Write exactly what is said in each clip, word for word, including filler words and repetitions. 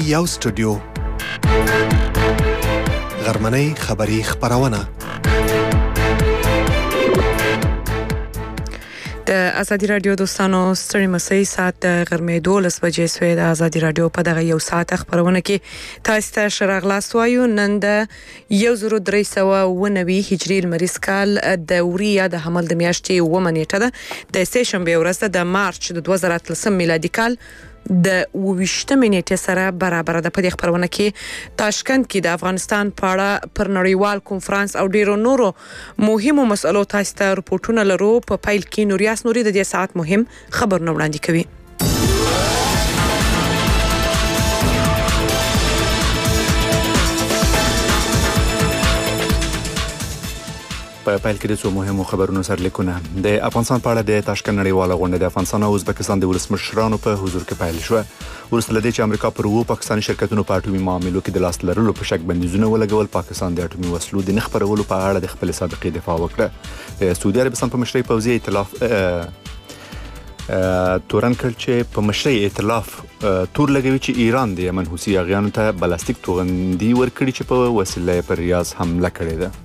یو سټوډیو غرمنۍ خبری خبرونه د ازادي رادیو دوستانو ستړي مسئ ساعت غرمې دولس بجې سوې د ازادي رادیو په دغه یو ساعت خبرونه کې تاسو ته شراغلاس وایو. نن د یو زرو درې سوه اوه نوي هجري لمریز کال د وریا د حمل د میاشتې اوومه نیټه ده د سه شنبې ورځ د مارچ د دوه زره اتلسم میلادي کال د اوویشتمې نیټې سره برابر ده. په دې خبرونه کې تاشکند کې د افغانستان په اړه پر نړیوال کنفرانس او ډیرو نورو مهمو مسلو تاسو ته رپورټونه لرو. په پیل کې نوریاس نوري د دې ساعت مهم خبرونه وړاندې کوي. په پیل کې د څو مهمو خبرونو سرلیکونه. د افغانستان په اړه د تاشکند نړیواله غونډه د افغانستان او ازبکستان د ولسمشرانو په حضور کې پیل شوه. وروسته له دې چې امریکا پر اوو پاکستاني شرکتونو په اټومي معاملو کې د لاس لرلو په شک بندیزونه ولګول، پاکستان د اټومي وسلو د نه خپرولو په اړه د خپل سابقې دفاع وکړه. د سعودي عربستان په مشرۍ پوځي ائتلاف تورن کړ چې په مشرۍ ائتلاف تور لګوي چې ایران د یمن حوثي اغیانو ته بلاستیک توغندي ورکړي چې په وسیله پر ریاض حمله کړې ده.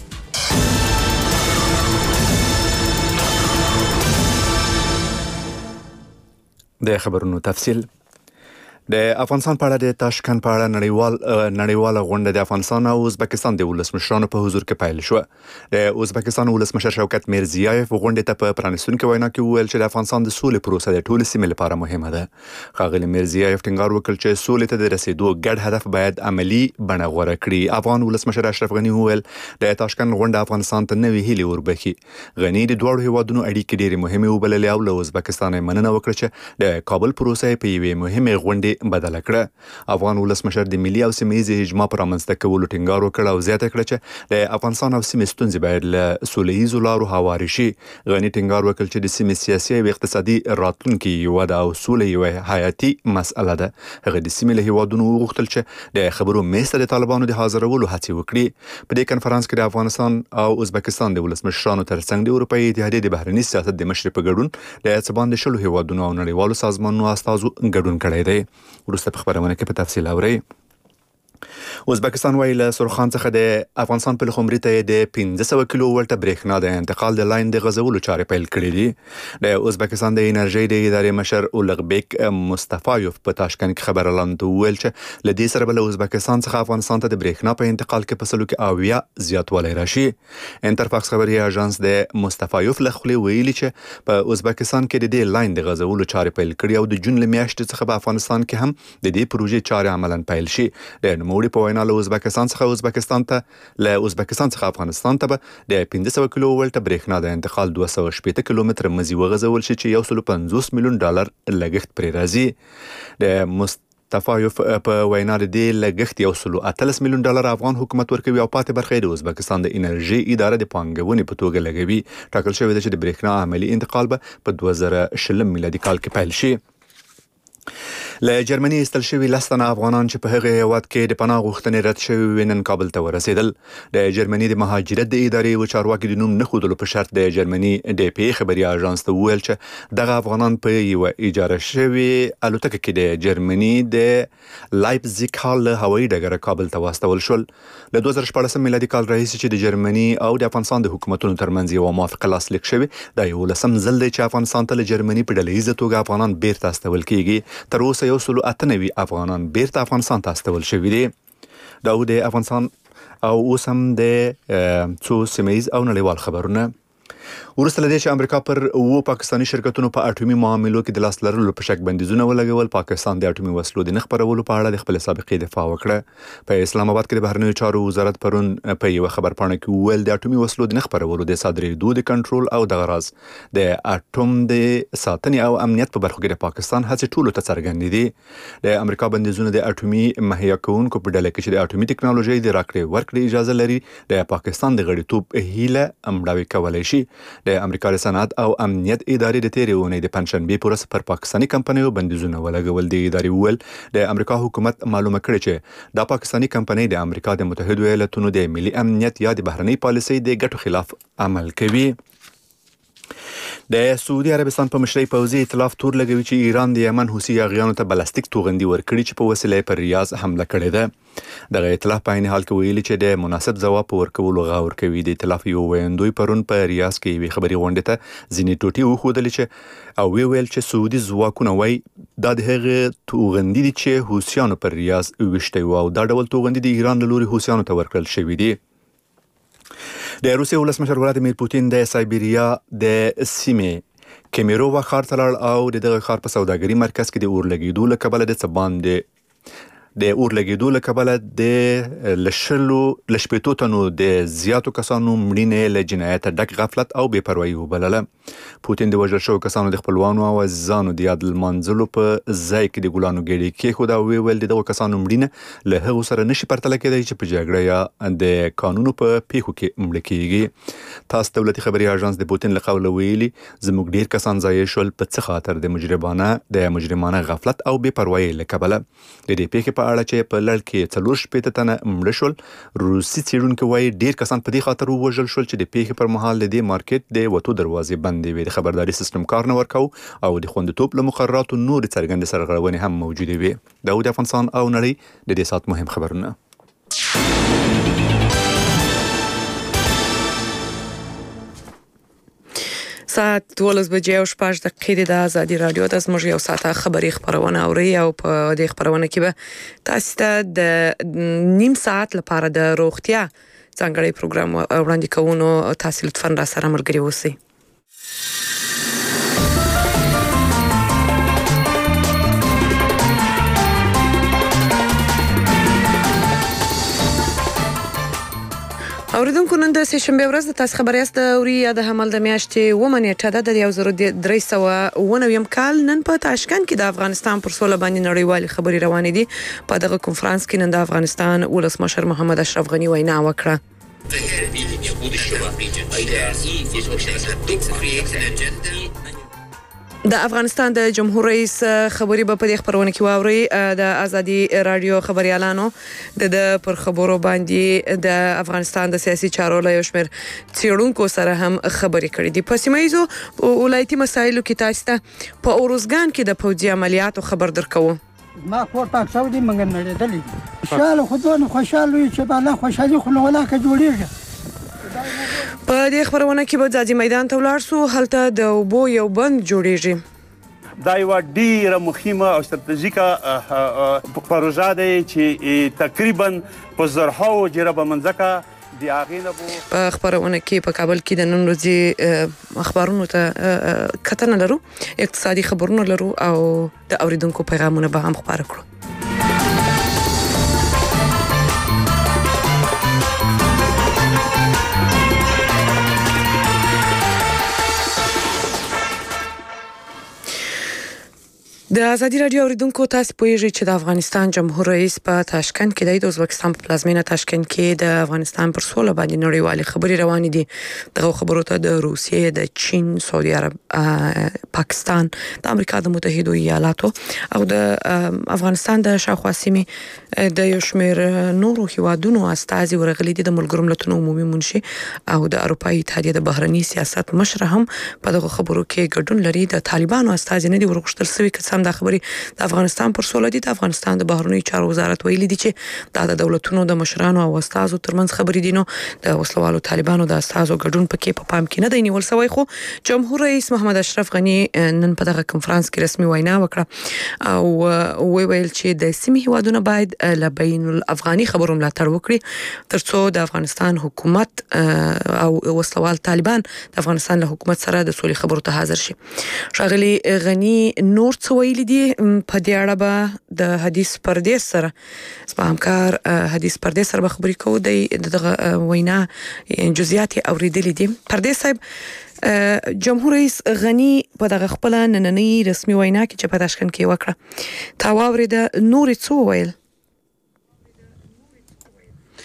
د خبرونو تفصیل. د افغانستان په اړه د تاشکند په اړه نړیوال نړیواله غونډه د افغانستان او ازبکستان د ولسمشرانو په حضور کې پیل شوه. د ازبکستان ولسمشر شوکت میرزیایف غونډې ته په پرانیستونکې وینا کې وویل چې د افغانستان د سولې پروسه د ټولو سیمې لپاره مهمه ده. ښاغلي میرزیایف ټینګار وکړ چې سولې ته د رسیدو ګډ هدف باید عملی بڼه غوره کړي. افغان ولسمشر اشرف غني وویل د تاشکند غونډه افغانستان ته نوې هیلې وربخي. غني د دواړو هیوادونو اړیکې ډېرې مهمې وبللې او له ازبکستان مننه وکړه چې د کابل پروسه په یوې مهمې غونډې بدله کړه. افغان ولسمشر د ملي او سیمه اجماع پر رامنځته کولو ټینګار وکړ او زیاته کړه چې د افغانستان او سیمې ستونزې باید له سوله ییزو لارو هوارې شي. غني ټینګار وکړ چې د سیمې سیاسي او اقتصادي راتلونکي یوه ده او سوله یوه حیاتي مسأله ده. هغه د سیمې له هیوادونو وغوښتل چې د خبرو میز ته د طالبانو د حاضرولو هڅې وکړي. په دې کنفرانس کې د افغانستان او ازبکستان د ولسمشرانو ترڅنګ د اروپایي اتحادیې د بهرني سیاست د مشر په ګډون د څه د شلو هیوادونو او نړیوالو سازمانونو استازو ګډون کړی دی. وروسته په خبرونه کې په تفصیل اورئ. ازبکستان وایي له سرخان څخه د افغانستان په لخمري ته د پنځه سوه کیلو ولټه برېښنا د انتقال د لاین د غځولو چارې پیل کړې دي. د ازبکستان د انرژۍ د ادارې مشر اولغبیک مصطفایوف په تاشکند کې خبر اعلان وویل چې له دې سره به له ازبکستان څخه افغانستان ته د برېښنا په انتقال کې په سلو کې اویا زیاتوالی راشي. انترفاکس خبري اژانس د مصطفایوف له خولې ویلي چې په ازبکستان کې د دې لاین د غځولو چارې پیل کړي او د جون له میاشتې څخه په افغانستان کې هم د دې پروژې چارې عملاً پیل شي. د نوموړي په وینا له ازبکستان څخه ازبکستان ته له ازبکستان څخه افغانستان ته به د پنځه سوه کیلو ولټه برېښنا د انتقال دوه سوه شپېته کیلومتره مزي وغځول شي چې یو سل پنځوس میلیون ډالر لګښت پرې راځي. د مصطفایوف په وینا د دې لګښت یو سل اتلس میلیون ډالر افغان حکومت ورکوي او پاتې برخه د ازبکستان د انرژي اداره د پانګونې په توګه لګوي. ټاکل شوی دی چې د برېښنا عملی انتقال به په دوه زره شلم میلادي کال کې پیل شي. له جرمني ایستل شوي لس تنه افغانان چې په هغه هیواد کې د پناه غوښتنې رد شوي وي نن کابل ته ورسېدل. د جرمني د مهاجرت د ادارې یو چارواکي د نوم نه ښودلو په شرط د جرمني د پی خبري اژانس ته وویل چې دغه افغانان په یوه اجاره شوي الوتکه کې د جرمني د لایپزیګ هال له هوایي ډګره کابل ته واستول شول. له دوه زره شپاړسم میلادي کال راهیسې چې د جرمني او د افغانستان د حکومتونو ترمنځ یوه موافقه لاسلیک شوې. دا یولسم ځل دی چې افغانستان ته له جرمني په ډله ییزه توګه افغانان بیرته استول کیږي. تر اوسه یو سل اته نوي افغانان بیرته افغانستان ته استول شوي دي. دا د افغانستان او اوس هم د څو سیمه ییز او نړیوال خبرونه. وروسته له دې چې امریکا پر اوو پاکستاني شرکتونو په اټومي معاملو کې د لاس لرلو په شک بندیزونه ولګول، پاکستان د اټومي وسلو د نه خپرولو په اړه د خپل سابقې دفاع وکړه. په اسلام آباد کې د بهرنیو چارو وزارت پرون په یو خبرپاڼه کې وویل د اټومي وسلو د نه خپرولو د صادرېدو د کنټرول او د غراض د اټوم د ساتنې او امنیت په برخو کې د پاکستان هڅې ټولو ته څرګندې دي. د امریکا بندیزونه د اټومي مهیا کوونکو په ډله کې چې د اټومي ټکنالوژي د راکړې ورکړې اجازه لري د پاکستان د غړیتوب هیله مړاوې کولی شي. د امریکا د صنعت او امنیت ادارې د تیرې اونۍ د پنجشنبې په ورځ پر پاکستاني کمپنیو بندیزونه ولګول. د ادارې وویل د امریکا حکومت معلومه کړې چې دا پاکستاني کمپنۍ د امریکا د متحدو ایالتونو د ملي امنیت یا د بهرنۍ پالیسۍ د ګټو خلاف عمل کوي. د سعودي عربستان په مشرۍ پوځي ائتلاف تور لګوي چې ایران د یمن حوثي یاغیانو ته بلاستیک توغندي ورکړي چې په وسیله پر ریاض حمله کړې ده. دغه ائتلاف په عین حال کې ویلي چې د مناسب ځواب په ورکولو غور کوي. د ائتلاف یو ویندوی پرون په ریاض کې یوې خبري غونډې ته ځینې ټوټې وښودلې چې او وی ویل چې سعودي ځواکونه وایي دا د هغه توغندي دي چې حوثیانو پر ریاض ویشتي و او دا ډول توغندي د ایران له لوري حوثیانو ته ورکړل شوي دي. د روسیې ولسمشر ولادیمیر پوتین د سایبیریا د سیمې کیمیرووا ښار ته لاړ او د دغه ښار په سوداګري مرکز کې د اور لګېدو له کبله د څه باندې د اور لګېدو له کبله د لشلو لشپېتو تنو د زیاتو کسانو مړینې له جنایته ډک غفلت او بې پروایي وبلله. پوتین د وژل شوو کسانو د خپلوانو او عزیزانو د یاد لمانځلو په ځای کې د ګلانو ګېډې کېښوده او ویې ویل د دغو کسانو مړینه له هغو سره نشي پرتله کېدی چې په جګړه یا د قانونو په پیښو کې مړه کېږي. تاس دولتي خبري اژانس د پوتین له قوله ویلي زموږ ډېر کسان ځایع شول په څه خاطر د مجرمانه د مجرمانه غفلت او بې پروایي له کبله. د دې پیښې په اړه چې په لړ کې څلور شپېته تنه مړه شول، روسي څېړونکي وایي ډېر کسان په دې خاطر ووژل شول چې د پیښې پر مهال د دې مارکیټ د وتو دروازې بندې وې، د خبرداري سیستم کار نه ورکاو او د خوندیتوب له مقرراتو نورې څرګندې سرغړونې هم موجودې وې. دا د افغانستان او نړۍ د دې ساعت مهم خبرونه. ساعت دولس بجې او شپږ دقیقې د ازادي رادیو د زموږ یو ساعته خبري خبرونه اوري او په دې خبرونه کې به تاسو ته د نیم ساعت لپاره د روغتیا ځانګړی پروګرام وړاندې کوو. تاسو لطفاً را سره ملګري اوسئ. اوریدونکو نن د سهشنبه ورځ د تاسو خبر یاست اوري یا د حمل د میاشتې اووه نیټه د یو زر درې سوه اووه نوي کال نن په تاشکند کې د افغانستان پر سوله باندې نړیوالې خبرې روانې دي. په دغه کنفرانس کې نن د افغانستان ولسمشر محمد اشرف غني وینا وکړه. د افغانستان د جمهور رئیس خبري به په دې خبرونه کې واوري. د ازادي رادیو خبريالانو د پر خبرو باندې د افغانستان د سیاسي چارو له یو شمېر څېړونکو سره هم خبرې کړې دي. په سیمه ییزو ولایتي مسایلو کې تاسو ته په اورزګان کې د پوځي عملیاتو خبر درکوو. ما کور پاک سعودي منګن نړېدلې خوشاله خودونه خوشاله وي چې بالا خوشالي خو نه ولاکه جوړېږي. په دې خبرونه کې به ځاځي میدان ته ولاړ سو. هلته د اوبو یو بند جوړیږي. دا یو ډیره مهمه او ستراتیژیکه پروژه ده چې تقریبا په زرهاو جربه منځکه دی اغینه په خبرونه کې په کابل کې د نن ورځې اخبارونو ته کتنه لرو، اقتصادي خبرونه لرو او د اوریدونکو پیغامونه به هم خبره کړو. د ازادي رادیو اوریدونکو تاسو پوهیږئ چې د افغانستان جمهور رئیس په تاشکند کې د ازبکستان په پلازمینه تاشکند کې د افغانستان پر سوله باندې نړیوالې خبرې روانې دي. دغه خبرو ته د روسیې، د چین، سعودي عرب، پاکستان، د امریکا د متحده ایالاتو او د افغانستان د شاوخوا سیمې د یو شمېر نورو هیوادونو استازي ورغلي دي. د ملګرو ملتونو عمومي منشي او د اروپایي اتحادیې د بهرني سیاست مشر هم په دغه خبرو کې ګډون لري. د طالبانو استازي نه دي ورغښتل شوي که دا خبرې د افغانستان پر سوله دي. د افغانستان د بهرنیو چارو وزارت ویلي دي چې دا د دولتونو د مشرانو او استازو ترمنځ خبرې دي. نو د وسلوالو طالبانو د استازو ګډون پکې په پام کې نه دی نیول شوی. خو جمهور رئیس محمد اشرف غني نن په دغه کنفرانس کې رسمي وینا وکړه او وی ویل چې د سیمې هیوادونه باید له بین الافغاني خبرو ملاتړ وکړي ترڅو د افغانستان حکومت او وسلوال طالبان د افغانستان له حکومت سره د سولې خبرو ته حاضر شي. ښاغلي غني نور څه ویلي دي په دې اړه به د حدیث پردیس سره زما همکار حدیث پردیس سره به خبرې کوو. د دغه وینا جزئیات اوریدلې دي. پردیس صاحب، جمهور رئیس غني په دغه خپل نننۍ رسمي وینا کې چې په تاشکند کې وکړه تا واورېده، نورې څه وویل؟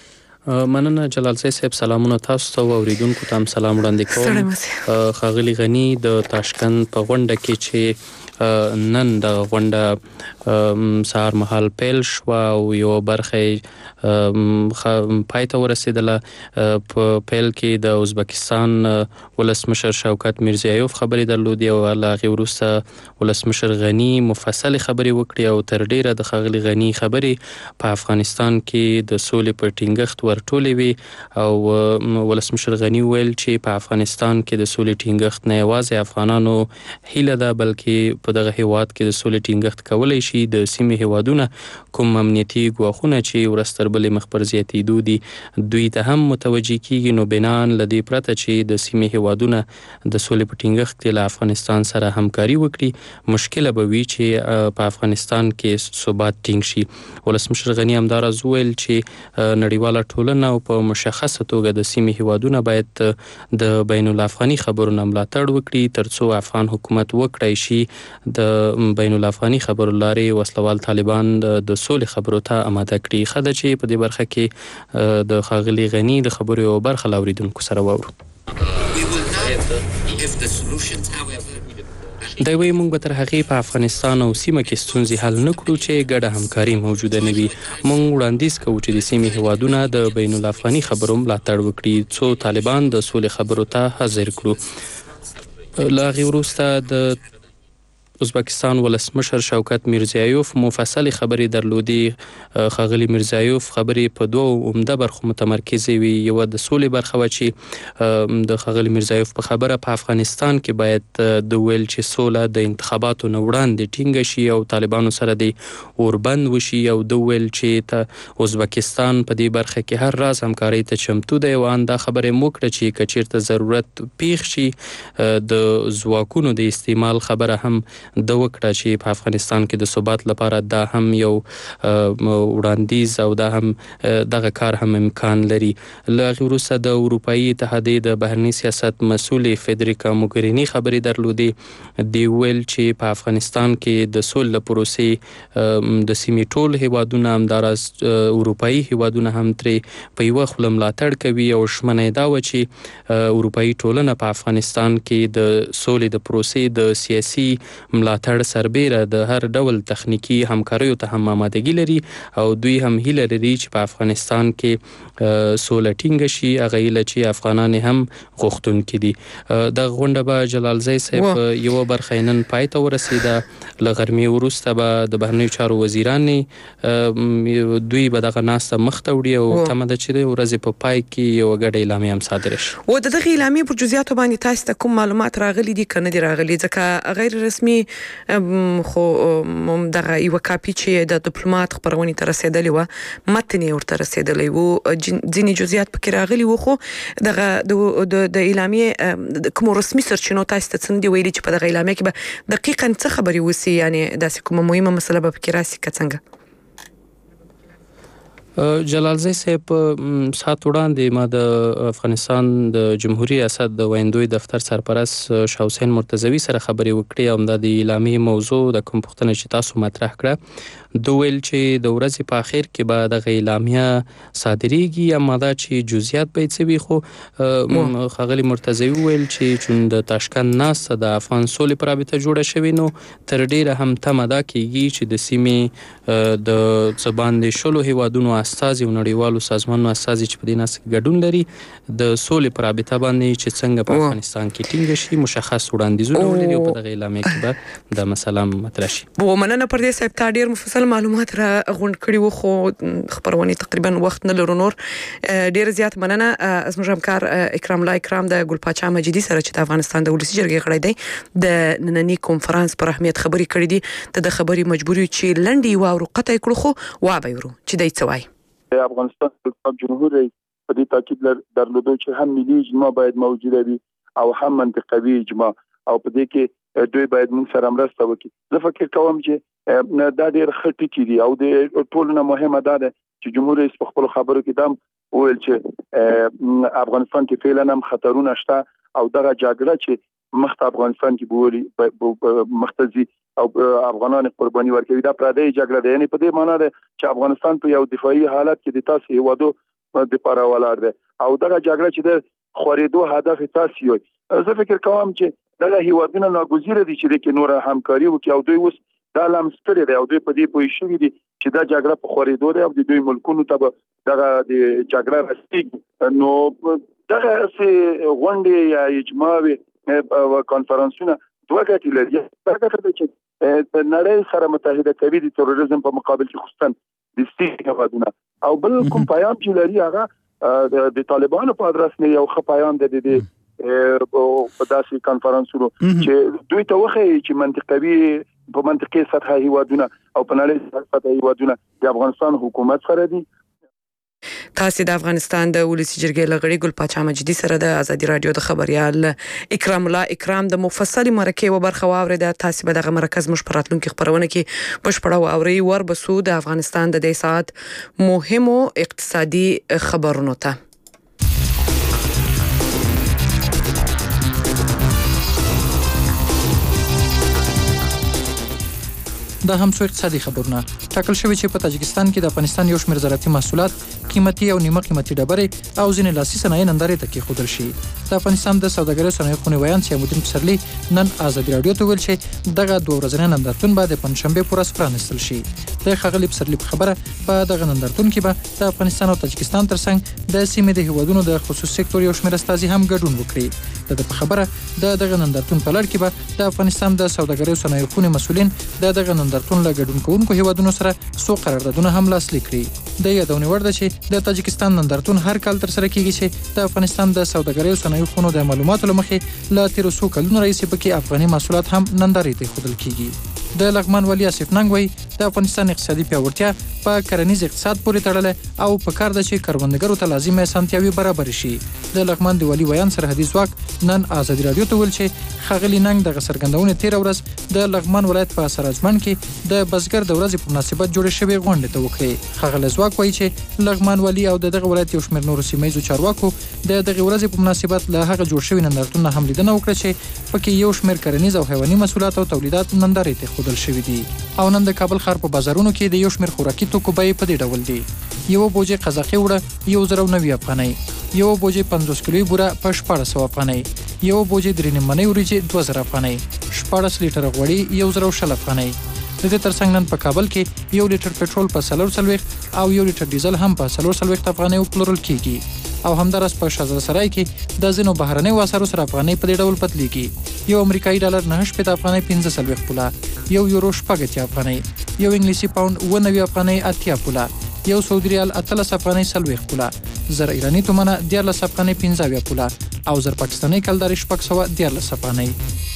مننه جلال زی صاحب، سلامونه تاسو ته او اوریدونکو ته هم سلام وړاندې کوم. ښاغلي غني د تاشکند په غونډه کې چې نن د غونډه سهار مهال پیل شو او یو برخه پای ته ورسېدله. په پیل کې د ازبکستان ولسمشر شوکت میرزیایوف خبرې درلودې او له هغې وروسته ولسمشر غني مفصلې خبرې وکړې او تر ډیره د ښاغلي غني خبرې په افغانستان کې د سولې پر ټینګښت ورټولې وي او ولسمشر غني ویل چې په افغانستان کې د سولې ټینګښت نه یوازې افغانانو هیله ده بلکې په دغه هیواد کې د سولې ټینګښت کولی شي د سیمې هیوادونه کوم امنیتي ګواښونه چې ورځ تر بلې مخ پر زیاتېدو دي دوی ته هم متوجه کیږي. نو بنان له دې پرته چې د سیمې هیوادونه د سولې په ټینګښت کې له افغانستان سره همکاري وکړي مشکله به وي چې په افغانستان کې ثبات ټینګ شي. ولسمشر غني همداراز وویل چې نړیواله ټولنه او په مشخصه توګه د سیمې هیوادونه باید د بین الافغاني خبرو نه ملاتړ وکړي ترڅو افغان حکومت وکړای شي د بین الافغاني خبرو لارې وسلوال طالبان د سولې خبرو ته آماده کړي. ښه ده چې په دې برخه کې د ښاغلي غني د خبرو یوه برخه له اوریدونکو سره واورو. دی وایي موږ به تر هغې په افغانستان او سیمه کې ستونزې حل نه کړو چې ګډه همکاري موجوده نه وي. موږ وړاندیز کوو چې د سیمې هیوادونه د بین الافغاني خبرو ملاتړ وکړي څو طالبان د سولې خبرو ته حاضر کړو. له هغې وروسته د ازبکستان ولسمشر شوکت میرزیایوف مفصلې خبرې درلودې. ښاغلي میرزیایوف خبرې په دوو عمده برخو متمرکزې وي. یوه د سولې برخه وه چې د ښاغلي میرزیایوف په خبره په افغانستان کې باید د ویل چې سوله د انتخاباتو نه وړاندې ټینګه شي او طالبانو سره د اوربند وشي او د ویل چې ته ازبکستان په دې برخه کې هر راز همکارۍ ته چمتو دی او ان دا خبرې مو کړه چې که چېرته ضرورت پیښ شي د ځواکونو د استعمال خبره هم د وکړه چې په افغانستان کې د ثبات لپاره دا هم یو وړاندیز او دا هم دغه کار هم امکان لري. له هغې وروسته د اروپایي اتحادیې د بهرني سیاست مسؤلې فدریکا موګریني خبرې درلودې. دی ویل چې په افغانستان کې د سولې پروسې د سیمې ټول هیوادونه همداراز اروپایي هیوادونه هم ترې په یوه خوله ملاتړ کوي او ژمنه یې دا وه چې اروپایي ټولنه په افغانستان کې د سولې د پروسې د سیاسي ملاتړ سربیره د هر ډول تخنیکی همکاریو ته هم آمادګي لري او دوی هم هیله لري چې په افغانستان کې سوله ټینګه شي. هغه هیله چې افغانان هم غوښتونکي دي. دغه غونډه به جلال زی صاحب یوه برخه نن پای ته ورسېده. له غرمې وروسته به د بهرنیو چارو وزیران دوی به دغه ناسته مخ ته وړي او تمه ده چې د ورځې په پای کې یوه ګډه اعلامیه هم صادره شي. او د دغه اعلامیې په جزئیاتو باندې تاسو ته کوم معلومات راغلي دي که نه دي راغلي؟ ځکه غیر رسمي خو دغه یوه کاپي چې د ډیپلومات خپرونې ته رسېدلې وه متن یې ورته رسېدلی و ځینې جزئیات پکې راغلي وو خو دغه د اعلامیې کومو رسمي سرچینو تاسو ته څه نه دي ویلي چې په دغه اعلامیه کې به دقیقاً څه خبرې وسي یعنې داسې کومه مهمه مسله به پکې راسي که څنګه؟ جلال زی صاحب ساعت وړاندې ما د افغانستان د جمهوریت ریاست د ویندوی دفتر سرپرست شاه حسین مرتضوي سره خبرې وکړې او همدا د اعلامیې موضوع د کوم پوښتنه چې تاسو مطرح کړه دوی ویل چې د ورځې په اخر کې به دغه اعلامیه صادریږي اما دا چې جزئیات به څه وي خو ښاغلي مرتضوي ویل چې چون د تاشکند ناسته د افغان سولې په رابطه جوړه شوې نو تر ډیره هم تمه دا کیږي چې د سیمې د څه باندې شلو هیوادونو استازي او نړیوالو سازمانونو استازي چې په دې ناسته کې ګډون لري د سولې په رابطه باندې چې څنګه په افغانستان کې ټینګه شي مشخص وړاندیزونه ولري او په دغه اعلامیه کې به د مسله مطرح شي. ومننه پر دې صاحب تا ډېر مفصل معلومات را غونډ کړي وو خو خبرونه تقریبا وخت نه لرو نور. ډېر زیات مننه زموږ همکار اکرام الله اکرام د ګل پاچا مجیدي سره چې د افغانستان د ولسي جرګې غړی دی د نننی کنفرانس پر اهمیت خبرې کړې دي. ته د خبرې مجبور یو چې لنډې واورو قطع کړو خو وا به ورو چې دی څه وایي. افغانستان د جمهور رئیس په دې تاکید درلودو چې هم ملي اجماع باید موجوده وي او هم منطقوي اجماع او په دې کې دوی باید موږ سره مرسته وکړي. زه فکر کوم چې دا ډېر ښه ټکي دي او د ټولو نه مهمه دا ده چې جمهور رئیس په خپلو خبرو کې دا هم وویل چې افغانستان کې فعلا هم خطرونه شته او دغه جګړه چې مخته افغانستان کې بولي مختزي او افغانان قرباني ورکوي دا پردی جګړه ده. یعنی په دې معنی ده چې افغانستان په یو دفاعي حالت کې د تاسو هیوادو د لپاره ولاړ دی او دغه جګړه چې د خورېدو هدف تاسو وي. زه فکر کوم چې دغه هیوادونه ناګزیره دي چې د نور همکاري وکړي او دوی اوس دا لمس کړی دی او دوی په دې پوه شوي دي چې دا جګړه په خورېدو دی او د دوی ملکونو ته به دغه د جګړه رسېږي. نو دغه غونډې یا اجماع کانفرنسونه دوه ګټې لري. دا ګټه ده چې نړۍ سره متحده کوي د تروریزم په مقابل کې خصوصا د ستې هیوادونه او بل کوم پیام چې لري هغه د طالبانو په ادرس نه یو ښه پیام دی د په داسې کانفرنسونو چې دوی ته وښیي چې منطقوي په منطقي سطحه هیوادونه او په نړۍ سطحه هیوادونه د افغانستان حکومت سره دي. تاسو د افغانستان د ولسی جرګې لغړی ګل پاچا مجدي سره د ازادي رادیو د خبريال اکرام الله اکرام د مفصل مرکه و برخه واوري د تاسو به د مرکز مشپراتلون کې خبرونه کې بشپړه واوري ور بسو د افغانستان د دې ساعت مهمو اقتصادي خبرونو ته. دا هم څو اقتصادي خبرونه. ټاکل شوی چې په تاجکستان کې د افغانستان یو شمېر زراعتي محصولات قیمتي او نیمه قیمتي ډبرې او ځینې لاسي صنایع نندارې ته کېښودل شي. د افغانستان د سوداګرۍ صنایعو خونې ویاند سیامالدین پسرلي نن ازادي راډیو ته ویل چې دغه دوه ورځنی نندارتون به د پنجشنبې په ورځ پرانیستل شي. د ښاغلي پسرلي په خبره په دغه نندارتون کې به د افغانستان او تاجکستان ترڅنګ د سیمې د هیوادونو د خصوصي سکتور یو شمېر استازي هم ګډون وکړي. د په خبره د دغه نندارتون په لړ کې به د افغانستان د سوداګرۍ صنایعو خونې مسؤلین د دغه نندارتون له ګډون کوونکو هیوادونو سره څو قراردادونه هم لاسلیک کړي. د یادونې وړ ده چې د تاجکستان نندارتون هر کال تر سره کیږي چې د افغانستان د سوداګرۍ صنایعو خونو د معلوماتو لمخې له تیرو څو کلونو راهیسې پکې افغاني محصولات هم نندارې ته ایښودل کیږي. د لغمان والي آصف ننګ وایي د افغانستان اقتصادي پیاوړتیا په کرنیز اقتصاد پورې تړلې او په کار ده چې کروندګرو ته لازمه اسانتیاوې برابر شي. د لغمان د والي ویاند سرحدي ځواک نن ازادي راډیو ته ویل چې ښاغلي ننګ دغه څرګندونې تېره ورځ د لغمان ولایت په سراجمند کې د بزګر د ورځې په مناسبت جوړې شوې غونډې ته وکړې. ښاغلی ځواک وایي چې لغمان والي او د دغه ولایت یو شمېر نورو سیمه ییزو چارواکو د دغې ورځې په مناسبت له هغه جوړ شوي نندارتون نه هم لیدنه وکړه چې پکې یو شمېر کرنیز او حیواني محصولات او تولیدات نندارې ته ایښودل شوي دي. او نن د کابل ښار په بازارونو کې د یو شمېر خوراکي توکو بیې په دې ډول دي: یو بوجۍ قزاقي وړه یو زر او نوي افغانۍ، یو بوجۍ پنځوس کیلوي بوره په شپاړس سوه افغانۍ، یو بوجۍ درې نیم منۍ وریجې دوه زره افغانۍ، شپاړس لیټره غوړي یو زر او شل افغانۍ. د دې ترڅنګ نن په کابل کې یو لیټر پټرول په څلور څلوېښت او یو لیټر ډیزل هم په څلور څلوېښت افغانۍ پلورل کیږي. او همداراز په شهزاده سرای کې د ځینو بهرنیو اسعارو سره افغانۍ په دې ډول بدلیږي: یو امریکایي ډالر نهه شپېته افغانۍ پنځه څلوېښت پوله، یو یورو شپږ اتیا افغانۍ، یو انګلیسي پاونډ اوه نوي افغانۍ اتیا پوله، یو سعودي ریال اتلس افغانۍ څلوېښت پوله، زر ایراني تومنه دیارلس افغانۍ پنځه اویا پوله او زر پاکستاني کلدارې شپږ سوه دیارلس افغانۍ.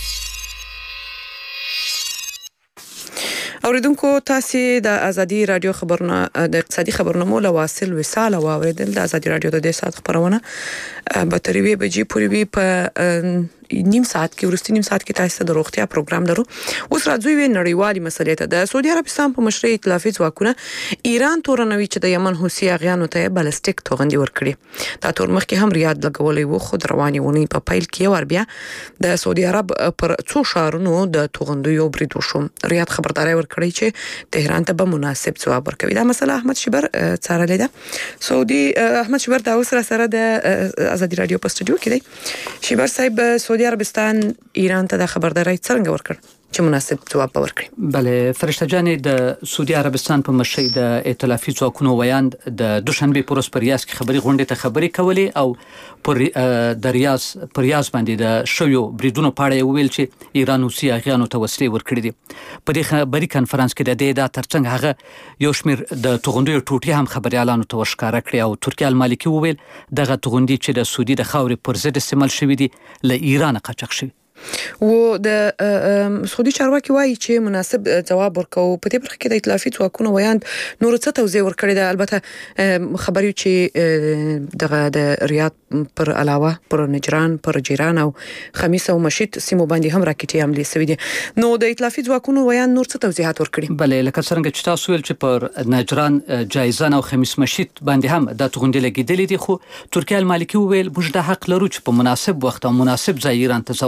اوریدونکو تاسو د ازادي رادیو خبرونه د اقتصادي خبرونو مو له واصل وصال او اوریدل د ازادي رادیو د دې سات خبرونه به تریوي بجې پوری په نیم ساعت کې ورستي نیم ساعت کې تاسو د روغتیا پروګرام لرو. اوس راځو وی نړیوالي مسلې ته. د سعودي عربستان په مشرۍ ائتلافي ځواکونه ایران تورنوي چې د یمن حوثي اغیانو ته بالستیک توغندي ورکړي. دا تور مخکې هم ریاض لګولې وو، خو رواني ونی په پایل کې ور بیا د سعودي عرب پر څو شهرونو د توغندیو برید وشو. ریاض خبرداري ورکړي چې تهران ته به مناسب ځواب ورکوي. دا مسله احمد شبر څارلې ده. سعودي احمد شبر دا اوس سره د ازادي رادیو په سټوډیو کې دی. شبر صاحب سعودي عربستان ایران ته د خبرداري څنګه ورکړ چې مناسب ځواب ورکړي؟ بله فرشته جانې، د سعودي عربستان په مشرۍ د ائتلافي ځواکونو ویاند د دوشنبه په ورځ په ریاض کې خبري غونډې ته خبرې کولې او پر د ریاض پر ریاض باندې د شویو بریدونو په اړه ویل چې ایران حوثي اغیانو ته وسلې ورکړي دي. په دې خبري کانفرنس کې د دې د ترڅنګ هغه یو شمېر د توغندیو ټوټې هم خبريالانو ته ورښکاره کړې او ترکیه المالکي وویل دغه توغندي چې د سعودي د خاورې پر ضد استعمال شوي دي له ایران قاچاق شوي. و د سعودي چارواکي وایي چې مناسب ځواب ورکوي. په دې برخه کې د ائتلافي ځواکونو ویاند نور څه توضیح ورکړي ده. البته خبري چې دغه د ریاض پر علاوه پر نجران، پر جیران او خمیس او مشیط سیمو باندې هم راکټي حملې شوې دي. نو د ائتلافي ځواکونو ویاند نور څه توضیحات ورکړي؟ بله لکه څنګه چې تاسو ویل چې پر نجران، جایزان او خمیس مشیط باندې هم د توغندي لګیدلې دي، خو ترکیه المالکي وویل موږ د حق لرو چې په مناسب وخت او مناسب ځای ایران ته ځواب ورکړو.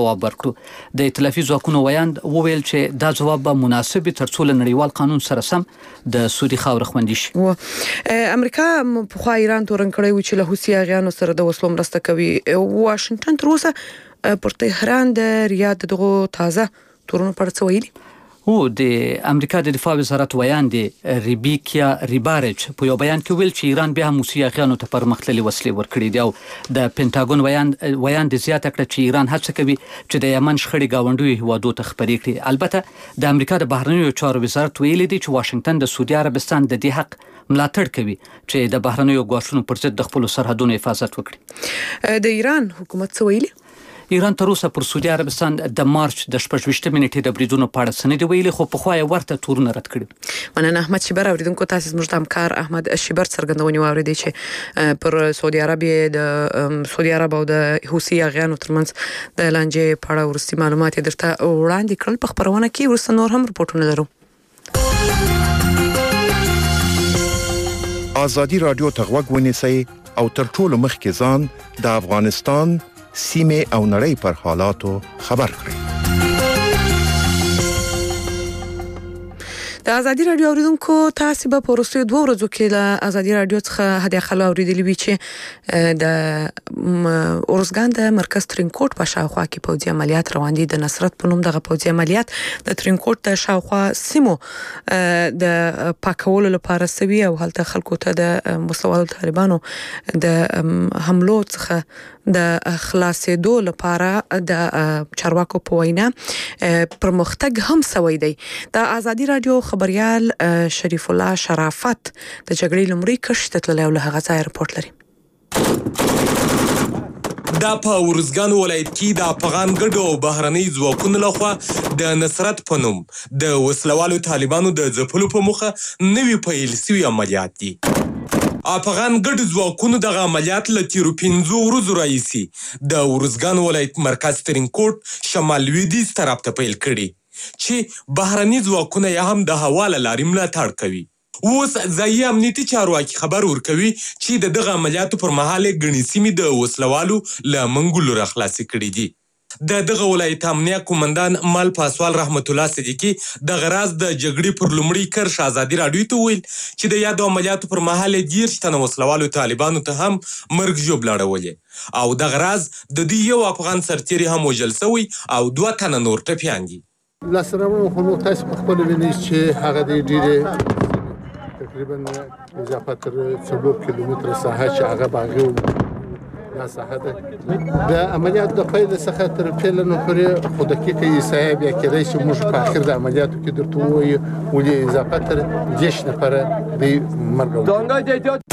وکړو. د ائتلافي ځواکونو ویاند وویل چې دا ځواب به مناسب وي تر څو له نړیوال قانون سره سم د سعودي خاوره خوندي شي. امریکا پخوا ایران تورن کړی و چې له حوثي اغیانو سره د وسلو مرسته کوي. واشنگټن تر اوسه پر تهران د ریاض دغه تازه تورونو پر څه ویلي؟ او د امریکا د دفاع وزارت ویاند ریبیکیا ریبارچ په یو بیان کې ویل چې ایران بیا هم حوثي اغیانو ته پرمختللي وسلې ورکړي دي او د پینټاګون ویاند ویاند زیاته کړه چې ایران هڅه کوي چې د یمن شخړې گاونډیو هیوادو ته خپرې کړي. البته د امریکا د بهرنیو چارو وزارت ویلي دی چې واشنگټن د سعودي عربستان د دې حق ملاتړ کوي چې د بهرنیو ګواښونو پر ضد د خپل سرحدونو حفاظت وکړي. د ایران حکومت څه ویلي؟ ایران تر اوسه پر سعودي عربستان د مارچ د شپږ ویشتمې نیټې د بریدونو په اړه څه نه دي ویلي، خو پخوا یې ورته تورونه رد کړي. مننه احمد شیبر. اوریدونکو تاسو زموږ د همکار احمد شیبر څرګندونې واورېدې چې پر سعودي عربیه د سعودي عرب او د حوثي اغیانو ترمنځ د لانجې په اړه ورستي معلومات درته وړاندې کړل. په خبرونه کې ورسته نور هم رپورټونه لرو. ازادي رادیو ته غوږ ونیسئ او تر ټولو مخکې ځان د افغانستان سیمه او نړۍ پر حالاتو خبر کړئ. د ازادي رادیو اوریدونکو تاسو به په وروستیو دوه ورځو کې له ازادي رادیو څخه هدیه خلا اوریدلې وي چې د اورزګان د مرکز ترینکوټ په شاوخوا کې پوځي عملیات روان دي. د نصرت په نوم دغه پوځي عملیات د ترینکوټ د شاوخوا سیمو د پاکولو لپاره سوي او هلته خلکو ته د مسلوالو طالبانو د حملو څخه د خلاصېدو لپاره د چارواکو په وینا پرمختګ هم سوی دی. د ازادي رادیو خبريال شریف الله شرافت د جګړې لمړی کښ ته تللی او له هغه ځای رپورټ لري. دا په اورزګان ولایت کې د افغان ګډو او بهرنۍ ځواکونو لخوا د نصرت په نوم د وسلوالو طالبانو د ځپلو په موخه نوي پیل شوي عملیات دي. افغان ګډ ځواکونو دغه عملیات له تیرو پنځو ورځو راهیسې د اورزګان ولایت مرکز ترینکوټ شمال لویدیځ طرف ته پیل کړي چې بهرني ځواکونه یې هم د هوا له لارې ملاتړ کوي. اوس ځایي امنیتي چارواکي خبر ورکوي چې د دغه عملیاتو پر مهال ګڼې سیمې د وسلوالو له منګولو راخلاصې کړي دي. د دغه ولایت امنیه قومندان مال پاسوال رحمت الله صدیقي دغه راز د جګړې پر لومړي کرښ ازادي راډیو ته ویل چې د یادو عملیاتو پر مهال دېرش تنه وسلوالو طالبانو ته هم مرګ ژوبله اړولې او دغه راز د دوی یو افغان سرتیری هم وژل شوی او دوه تنه نور ټپیان دي. لاسته راوړنو خو نو تاسو په خپله وینئ چې هغه د ډېرې تقریبا اضافه تر څلور کیلومتره ساحه چې هغه باغي دا ساحه ده د عملیاتو د پیل څخه تر پیلنو پورې خو دقیقه ایسایه بیا کېدای شي موږ په اخر د عملیاتو کې درته ووایو ولې اضافه تر دېرش نفره دوی مرګ.